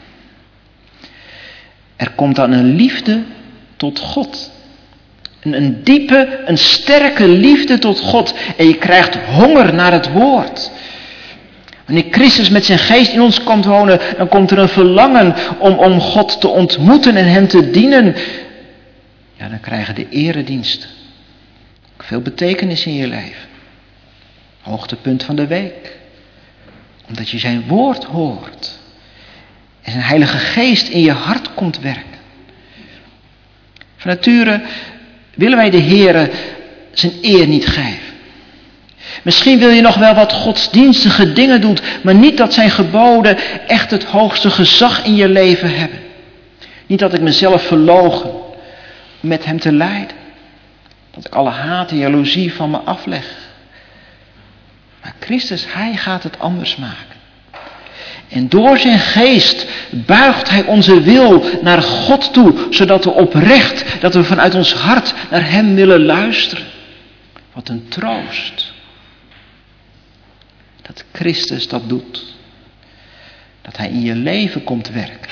Er komt dan een liefde tot God. Een diepe, een sterke liefde tot God. En je krijgt honger naar het woord. Wanneer Christus met zijn geest in ons komt wonen, dan komt er een verlangen om God te ontmoeten en hem te dienen. Ja, dan krijgen de erediensten veel betekenis in je leven. Hoogtepunt van de week. Omdat je zijn woord hoort. En zijn Heilige Geest in je hart komt werken. Van nature willen wij de Heere zijn eer niet geven. Misschien wil je nog wel wat godsdienstige dingen doen, maar niet dat zijn geboden echt het hoogste gezag in je leven hebben. Niet dat ik mezelf verloochen om met hem te lijden. Dat ik alle haat en jaloezie van me afleg. Maar Christus, hij gaat het anders maken. En door zijn geest buigt hij onze wil naar God toe, zodat we oprecht, dat we vanuit ons hart naar hem willen luisteren. Wat een troost. Dat Christus dat doet. Dat hij in je leven komt werken.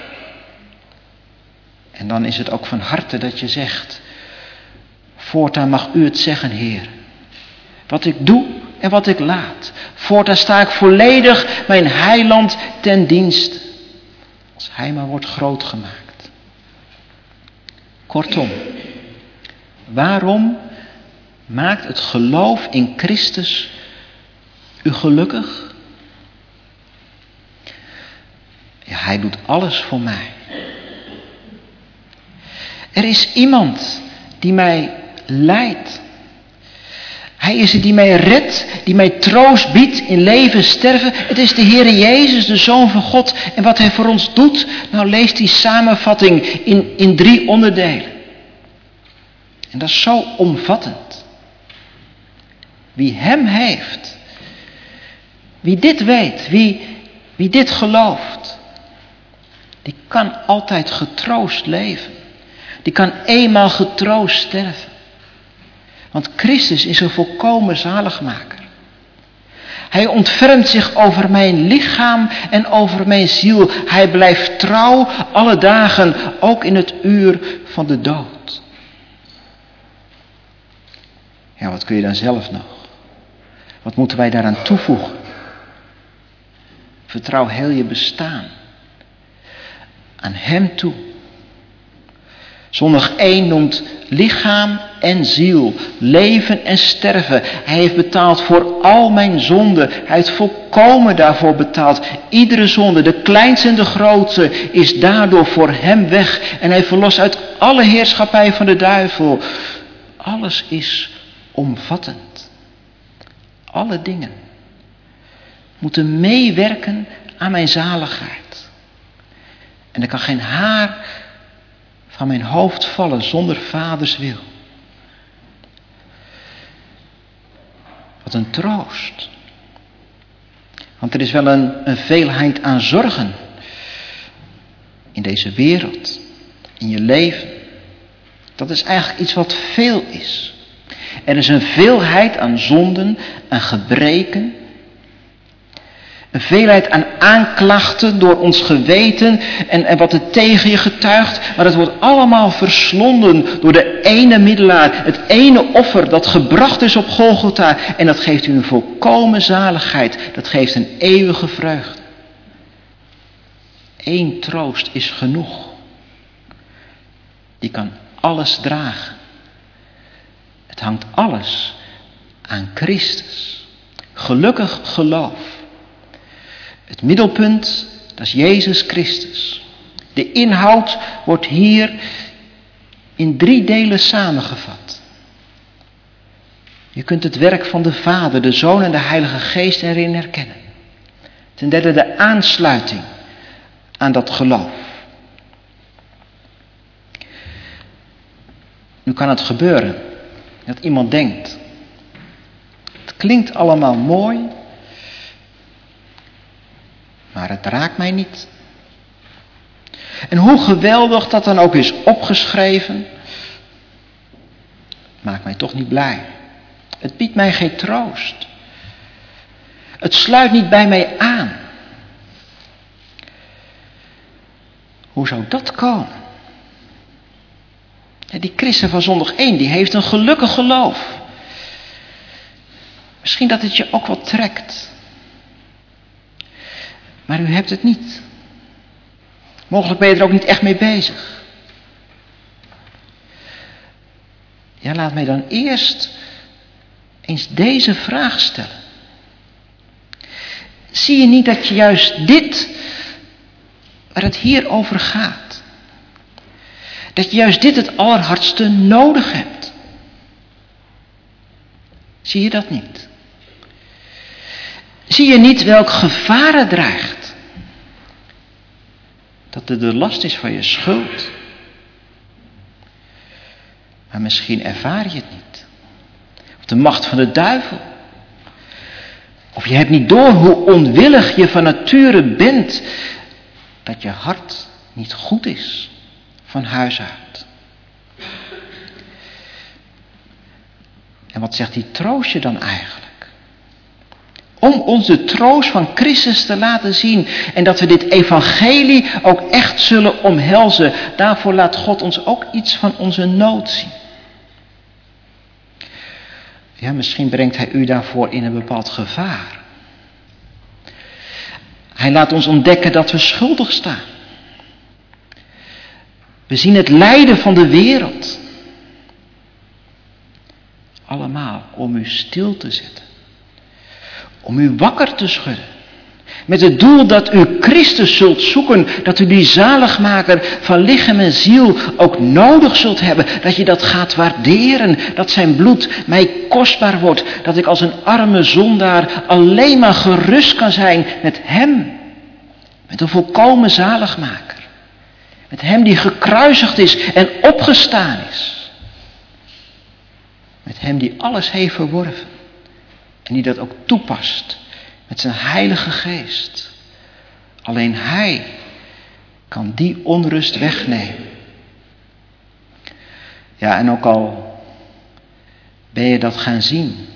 En dan is het ook van harte dat je zegt, voortaan mag u het zeggen, Heer. Wat ik doe en wat ik laat. Voortaan sta ik volledig mijn heiland ten dienste. Als hij maar wordt groot gemaakt. Kortom, waarom maakt het geloof in Christus u gelukkig? Ja, hij doet alles voor mij. Er is iemand die mij leidt. Hij is het die mij redt, die mij troost biedt in leven, sterven. Het is de Heere Jezus, de Zoon van God. En wat hij voor ons doet, nou lees die samenvatting in 3 onderdelen. En dat is zo omvattend. Wie hem heeft, wie dit weet, wie dit gelooft, die kan altijd getroost leven. Die kan eenmaal getroost sterven. Want Christus is een volkomen zaligmaker. Hij ontfermt zich over mijn lichaam en over mijn ziel. Hij blijft trouw alle dagen, ook in het uur van de dood. Ja, wat kun je dan zelf nog? Wat moeten wij daaraan toevoegen? Vertrouw heel je bestaan aan hem toe. Zondag 1 noemt lichaam en ziel, leven en sterven. Hij heeft betaald voor al mijn zonden. Hij heeft volkomen daarvoor betaald. Iedere zonde, de kleinste en de grootste, is daardoor voor hem weg. En hij verlost uit alle heerschappij van de duivel. Alles is omvattend. Alle dingen moeten meewerken aan mijn zaligheid. En er kan geen haar van mijn hoofd vallen zonder vaders wil. Wat een troost. Want er is wel een veelheid aan zorgen in deze wereld, in je leven. Dat is eigenlijk iets wat veel is. Er is een veelheid aan zonden, aan gebreken. Een veelheid aan aanklachten door ons geweten en wat er tegen je getuigt. Maar het wordt allemaal verslonden door de ene middelaar. Het ene offer dat gebracht is op Golgotha. En dat geeft u een volkomen zaligheid. Dat geeft een eeuwige vreugde. Eén troost is genoeg. Die kan alles dragen. Het hangt alles aan Christus. Gelukkig geloof. Het middelpunt, dat is Jezus Christus. De inhoud wordt hier in 3 delen samengevat. Je kunt het werk van de Vader, de Zoon en de Heilige Geest erin herkennen. Ten derde de aansluiting aan dat geloof. Nu kan het gebeuren dat iemand denkt, het klinkt allemaal mooi, maar het raakt mij niet. En hoe geweldig dat dan ook is opgeschreven, maakt mij toch niet blij. Het biedt mij geen troost. Het sluit niet bij mij aan. Hoe zou dat komen? Die christen van zondag 1, die heeft een gelukkig geloof. Misschien dat het je ook wel trekt. Maar u hebt het niet. Mogelijk ben je er ook niet echt mee bezig. Ja, laat mij dan eerst eens deze vraag stellen. Zie je niet dat je juist dit, waar het hier over gaat, dat je juist dit het allerhardste nodig hebt? Zie je dat niet? Zie je niet welk gevaar het dreigt? Dat het de last is van je schuld. Maar misschien ervaar je het niet. Of de macht van de duivel. Of je hebt niet door hoe onwillig je van nature bent. Dat je hart niet goed is van huis uit. En wat zegt die troost je dan eigenlijk? Om ons de troost van Christus te laten zien. En dat we dit evangelie ook echt zullen omhelzen. Daarvoor laat God ons ook iets van onze nood zien. Ja, misschien brengt hij u daarvoor in een bepaald gevaar. Hij laat ons ontdekken dat we schuldig staan. We zien het lijden van de wereld. Allemaal om u stil te zetten. Om u wakker te schudden. Met het doel dat u Christus zult zoeken. Dat u die zaligmaker van lichaam en ziel ook nodig zult hebben. Dat je dat gaat waarderen. Dat zijn bloed mij kostbaar wordt. Dat ik als een arme zondaar alleen maar gerust kan zijn met hem. Met een volkomen zaligmaker. Met hem die gekruisigd is en opgestaan is. Met hem die alles heeft verworven. En die dat ook toepast met zijn heilige geest. Alleen hij kan die onrust wegnemen. Ja, en ook al ben je dat gaan zien.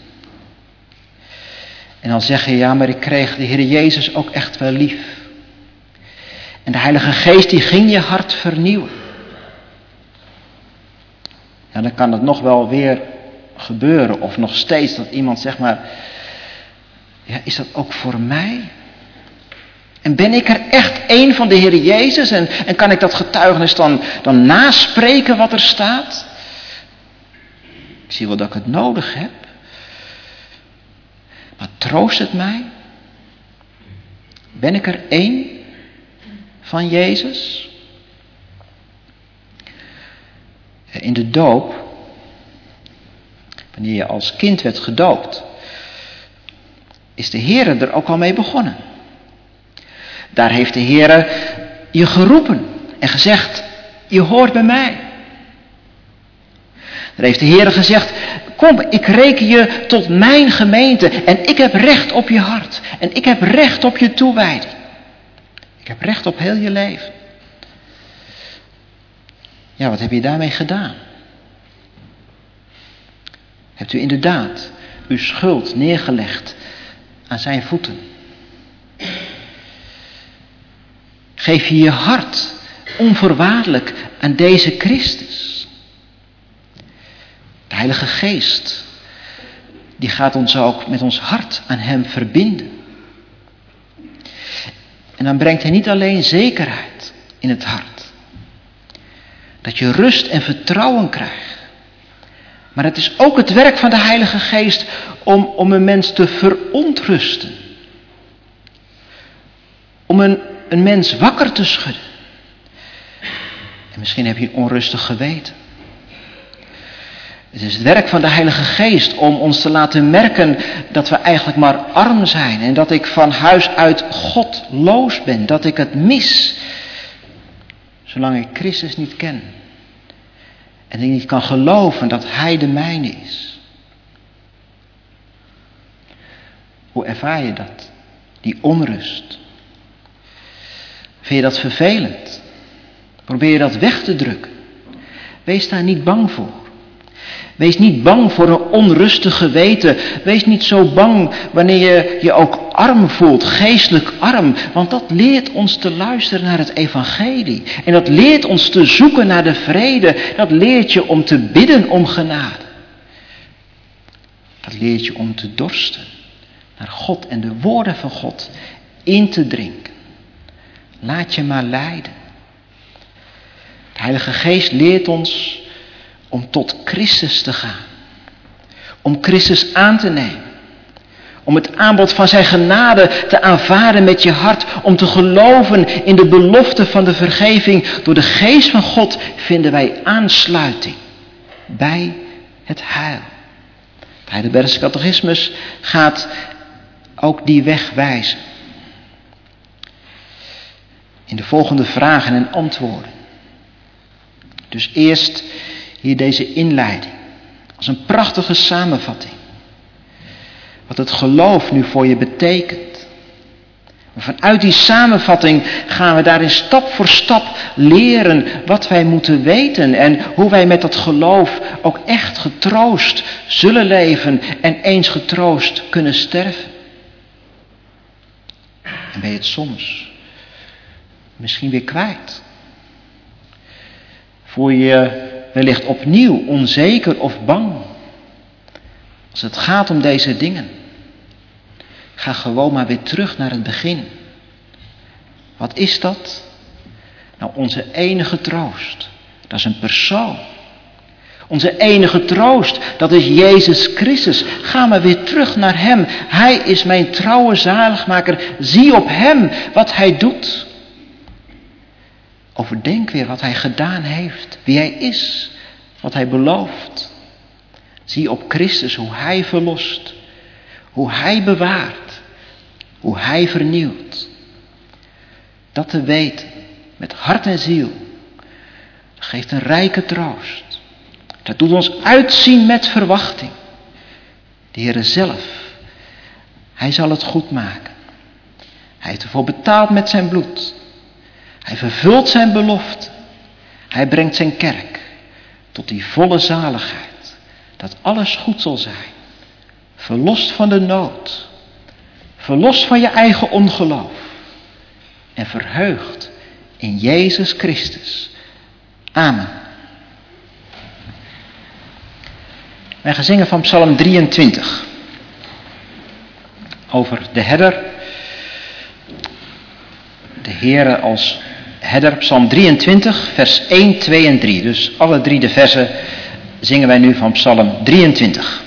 En dan zeg je, ja, maar ik kreeg de Heer Jezus ook echt wel lief. En de Heilige Geest die ging je hart vernieuwen. Ja, dan kan het nog wel weer gebeuren. Of nog steeds dat iemand zegt maar, ja, is dat ook voor mij? En ben ik er echt één van de Heer Jezus? En kan ik dat getuigenis dan naspreken wat er staat? Ik zie wel dat ik het nodig heb. Maar troost het mij? Ben ik er één van Jezus? In de doop, wanneer je als kind werd gedoopt, is de Heer er ook al mee begonnen. Daar heeft de Heer je geroepen en gezegd, je hoort bij mij. Daar heeft de Heer gezegd, kom, ik reken je tot mijn gemeente en ik heb recht op je hart. En ik heb recht op je toewijding. Ik heb recht op heel je leven. Ja, wat heb je daarmee gedaan? Hebt u inderdaad uw schuld neergelegd aan zijn voeten? Geef je je hart onvoorwaardelijk aan deze Christus. De Heilige Geest, die gaat ons ook met ons hart aan hem verbinden. En dan brengt hij niet alleen zekerheid in het hart. Dat je rust en vertrouwen krijgt. Maar het is ook het werk van de Heilige Geest om een mens te verontrusten. Om een mens wakker te schudden. En misschien heb je een onrustig geweten. Het is het werk van de Heilige Geest om ons te laten merken dat we eigenlijk maar arm zijn. En dat ik van huis uit godloos ben. Dat ik het mis. Zolang ik Christus niet ken. En ik niet kan geloven dat Hij de mijne is. Hoe ervaar je dat? Die onrust. Vind je dat vervelend? Probeer je dat weg te drukken? Wees daar niet bang voor. Wees niet bang voor een onrustig geweten. Wees niet zo bang wanneer je je ook arm voelt, geestelijk arm. Want dat leert ons te luisteren naar het evangelie. En dat leert ons te zoeken naar de vrede. Dat leert je om te bidden om genade. Dat leert je om te dorsten naar God en de woorden van God in te drinken. Laat je maar leiden. De Heilige Geest leert ons om tot Christus te gaan. Om Christus aan te nemen. Om het aanbod van zijn genade te aanvaarden met je hart. Om te geloven in de belofte van de vergeving. Door de Geest van God vinden wij aansluiting bij het heil. De Heidelbergse Catechismus gaat ook die weg wijzen. In de volgende vragen en antwoorden. Dus eerst hier deze inleiding. Als een prachtige samenvatting. Wat het geloof nu voor je betekent. Maar vanuit die samenvatting gaan we daarin stap voor stap leren wat wij moeten weten. En hoe wij met dat geloof ook echt getroost zullen leven. En eens getroost kunnen sterven. En ben je het soms misschien weer kwijt. Voel je wellicht opnieuw onzeker of bang. Als het gaat om deze dingen. Ga gewoon maar weer terug naar het begin. Wat is dat? Nou, onze enige troost. Dat is een persoon. Onze enige troost, dat is Jezus Christus. Ga maar weer terug naar Hem. Hij is mijn trouwe zaligmaker. Zie op Hem wat Hij doet. Overdenk weer wat Hij gedaan heeft. Wie Hij is. Wat Hij belooft. Zie op Christus hoe Hij verlost. Hoe Hij bewaart. Hoe Hij vernieuwt. Dat te weten. Met hart en ziel. Dat geeft een rijke troost. Dat doet ons uitzien met verwachting. De Heere zelf. Hij zal het goed maken. Hij heeft ervoor betaald met zijn bloed. Hij vervult zijn belofte. Hij brengt zijn kerk tot die volle zaligheid. Dat alles goed zal zijn. Verlost van de nood. Verlost van je eigen ongeloof. En verheugd in Jezus Christus. Amen. Wij gaan zingen van Psalm 23. Over de herder. De Heere als herder. Psalm 23, vers 1, 2 en 3. Dus alle drie de versen zingen wij nu van Psalm 23.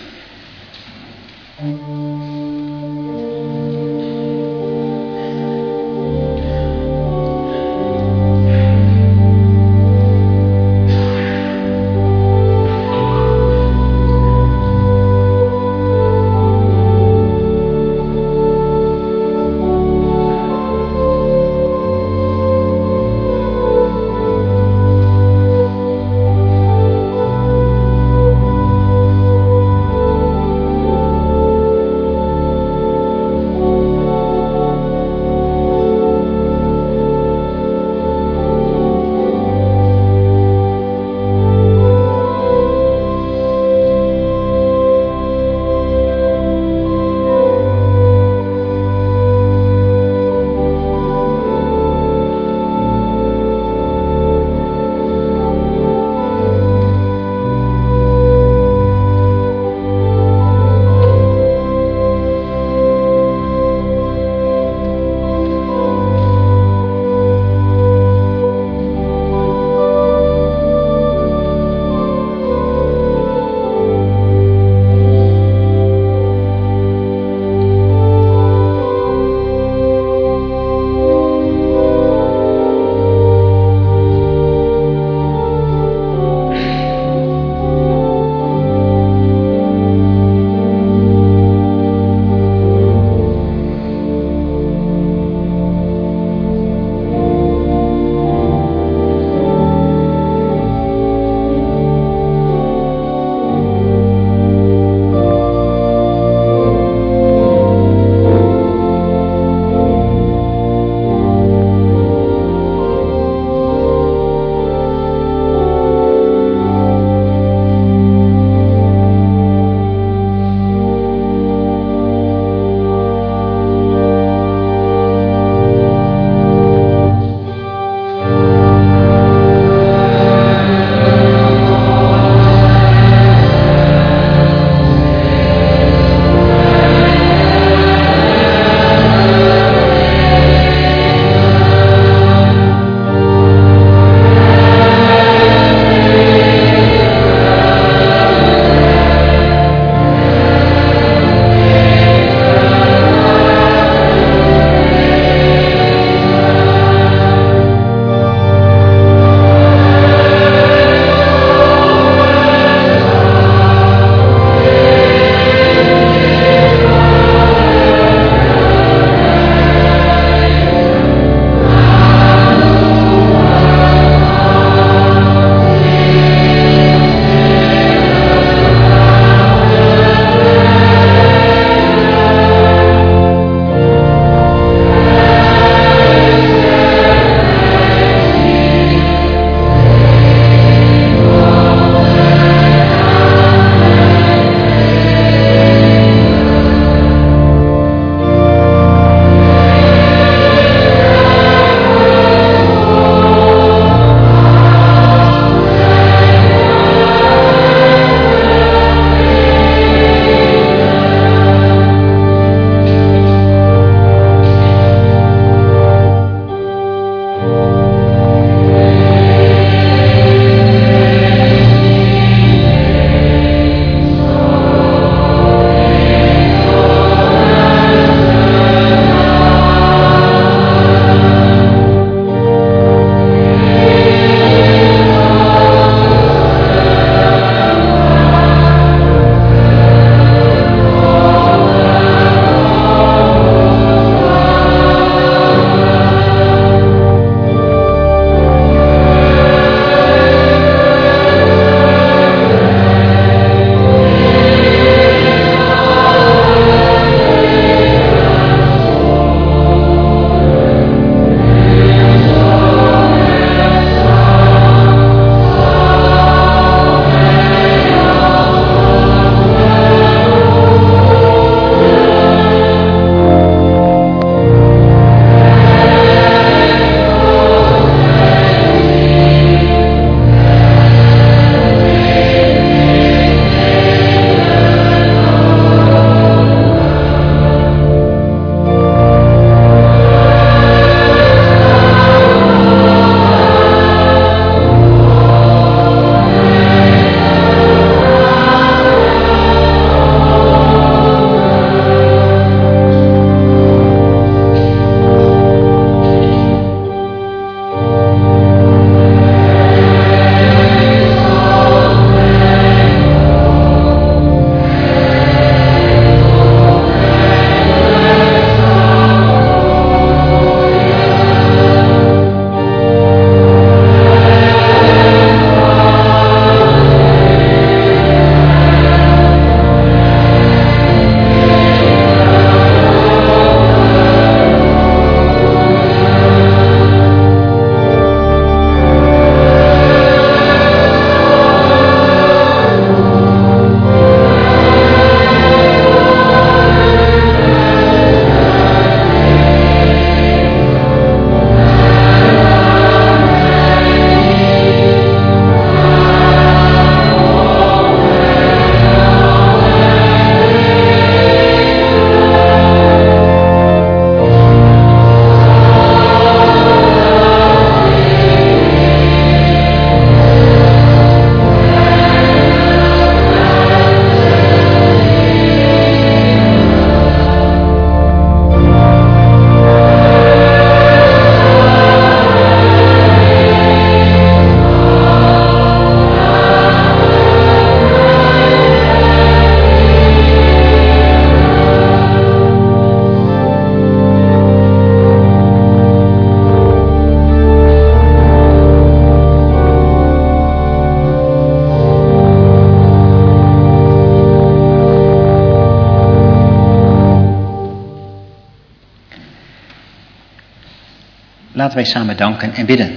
Laten wij samen danken en bidden.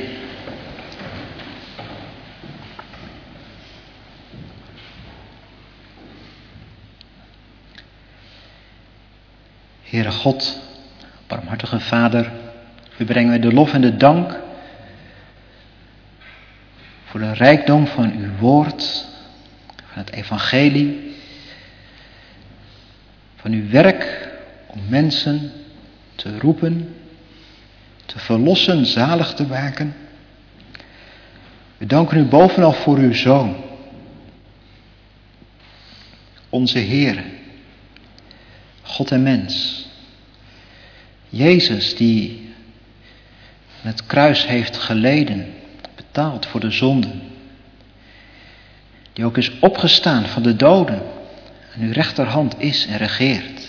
Heere God, barmhartige Vader, u brengen wij de lof en de dank voor de rijkdom van uw woord, van het evangelie, van uw werk om mensen te roepen, te verlossen, zalig te maken. We danken u bovenal voor uw Zoon, onze Heere, God en mens. Jezus die aan het kruis heeft geleden, betaald voor de zonden. Die ook is opgestaan van de doden, aan uw rechterhand is en regeert.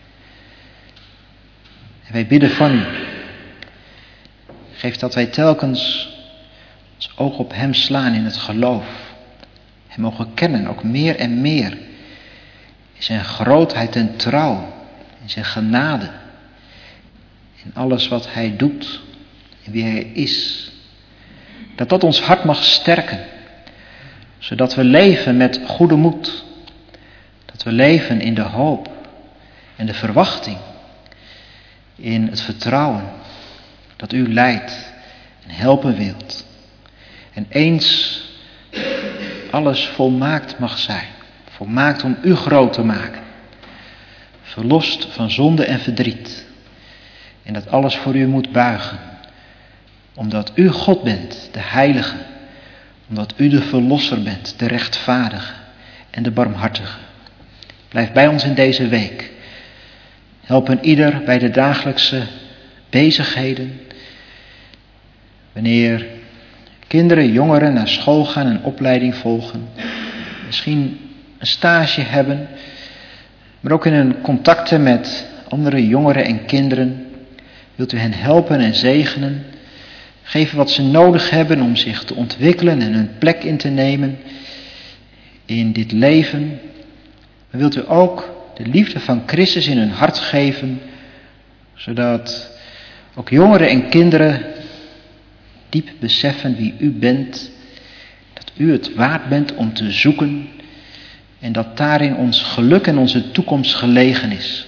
En wij bidden van u, geef dat wij telkens ons oog op hem slaan in het geloof. Hem mogen kennen, ook meer en meer. In zijn grootheid en trouw, in zijn genade. In alles wat hij doet, in wie hij is. Dat ons hart mag sterken, zodat we leven met goede moed. Dat we leven in de hoop en de verwachting, in het vertrouwen dat u leidt en helpen wilt. En eens alles volmaakt mag zijn, volmaakt om u groot te maken. Verlost van zonde en verdriet. En dat alles voor u moet buigen. Omdat u God bent, de heilige. Omdat u de verlosser bent, de rechtvaardige en de barmhartige. Blijf bij ons in deze week. Help ieder bij de dagelijkse bezigheden. Wanneer kinderen, jongeren naar school gaan en opleiding volgen. Misschien een stage hebben. Maar ook in hun contacten met andere jongeren en kinderen. Wilt u hen helpen en zegenen. Geven wat ze nodig hebben om zich te ontwikkelen en hun plek in te nemen in dit leven. Maar wilt u ook de liefde van Christus in hun hart geven, zodat ook jongeren en kinderen diep beseffen wie u bent, dat u het waard bent om te zoeken en dat daarin ons geluk en onze toekomst gelegen is.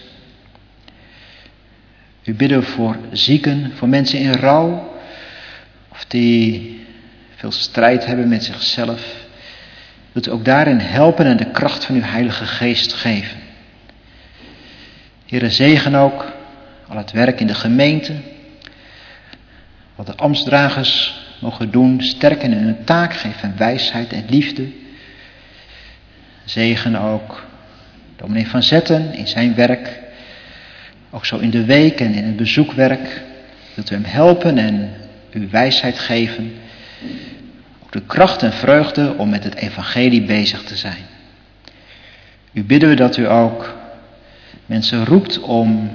U bidden voor zieken, voor mensen in rouw, of die veel strijd hebben met zichzelf. Wilt u ook daarin helpen en de kracht van uw Heilige Geest geven. Heere, zegen ook al het werk in de gemeente. Wat de ambtsdragers mogen doen, sterken in hun taak, geven wijsheid en liefde. Zegen ook dominee Van Zetten in zijn werk. Ook zo in de week en in het bezoekwerk. Wilt u hem helpen en uw wijsheid geven. Ook de kracht en vreugde om met het evangelie bezig te zijn. U bidden we dat u ook mensen roept om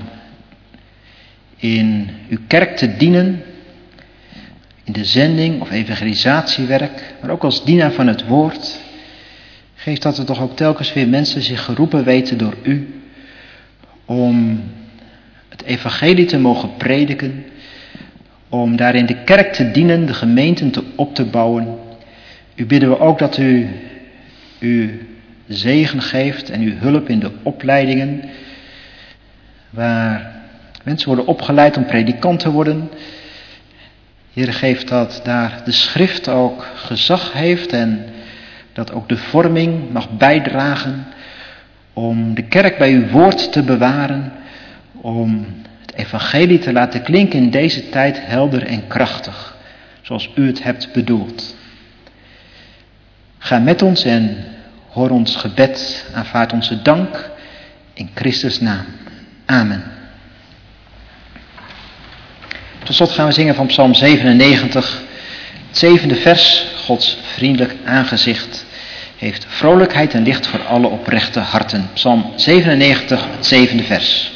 in uw kerk te dienen. In de zending of evangelisatiewerk. Maar ook als dienaar van het woord. Geef dat er toch ook telkens weer mensen zich geroepen weten door u. Om het evangelie te mogen prediken. Om daarin de kerk te dienen, de gemeenten op te bouwen. U bidden we ook dat u zegen geeft en uw hulp in de opleidingen. Waar mensen worden opgeleid om predikant te worden. Heer, geeft dat daar de schrift ook gezag heeft en dat ook de vorming mag bijdragen om de kerk bij uw woord te bewaren, om het evangelie te laten klinken in deze tijd helder en krachtig, zoals u het hebt bedoeld. Ga met ons en hoor ons gebed, aanvaard onze dank in Christus' naam. Amen. Tot slot gaan we zingen van Psalm 97, het 7e vers. Gods vriendelijk aangezicht heeft vrolijkheid en licht voor alle oprechte harten. Psalm 97, het 7e vers.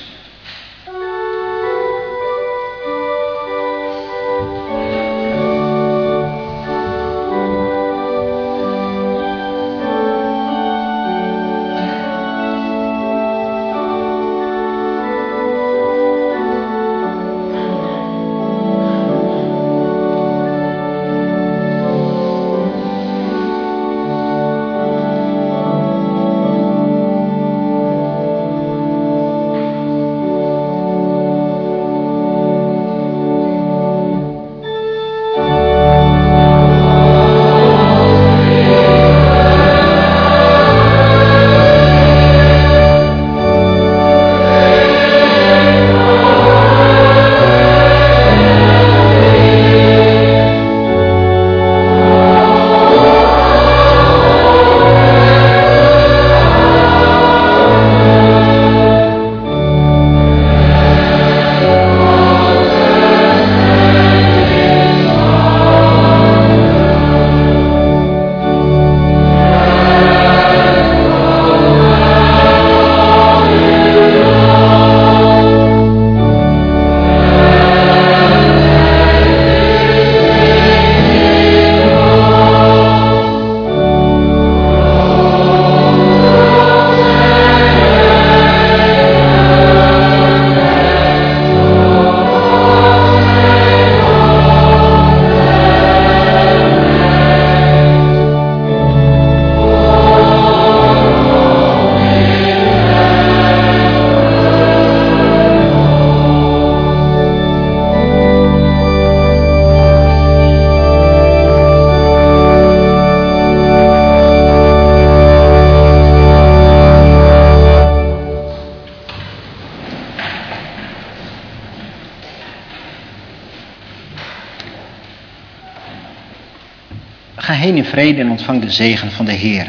heen in vrede en ontvang de zegen van de Heere.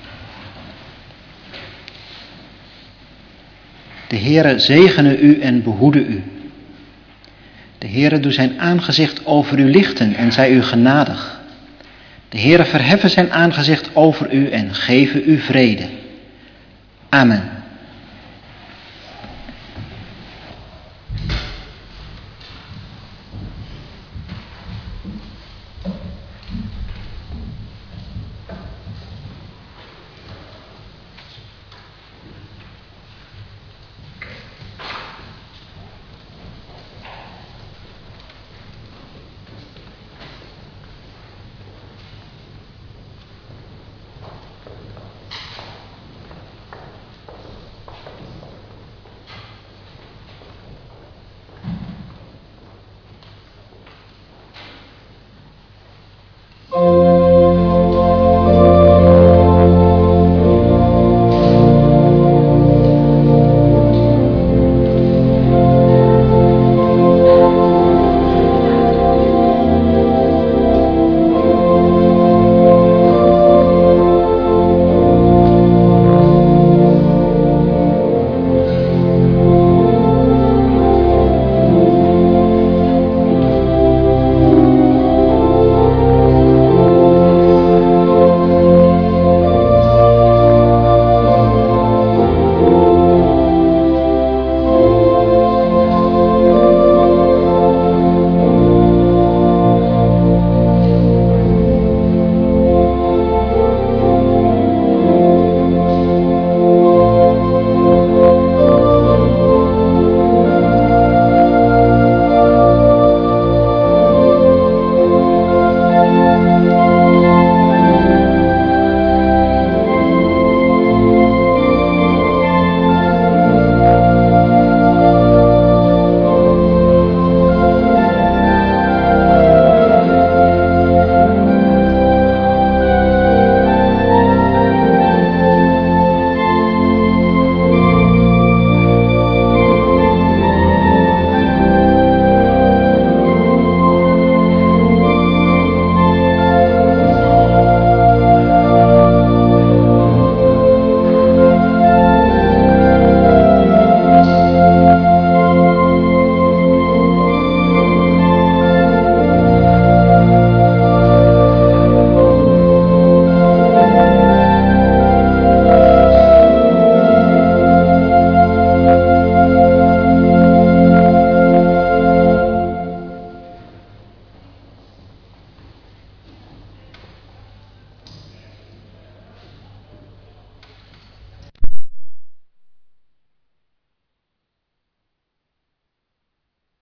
De Heere zegene u en behoede u. De Heere doe zijn aangezicht over u lichten en zij u genadig. De Heere verheffen zijn aangezicht over u en geven u vrede. Amen.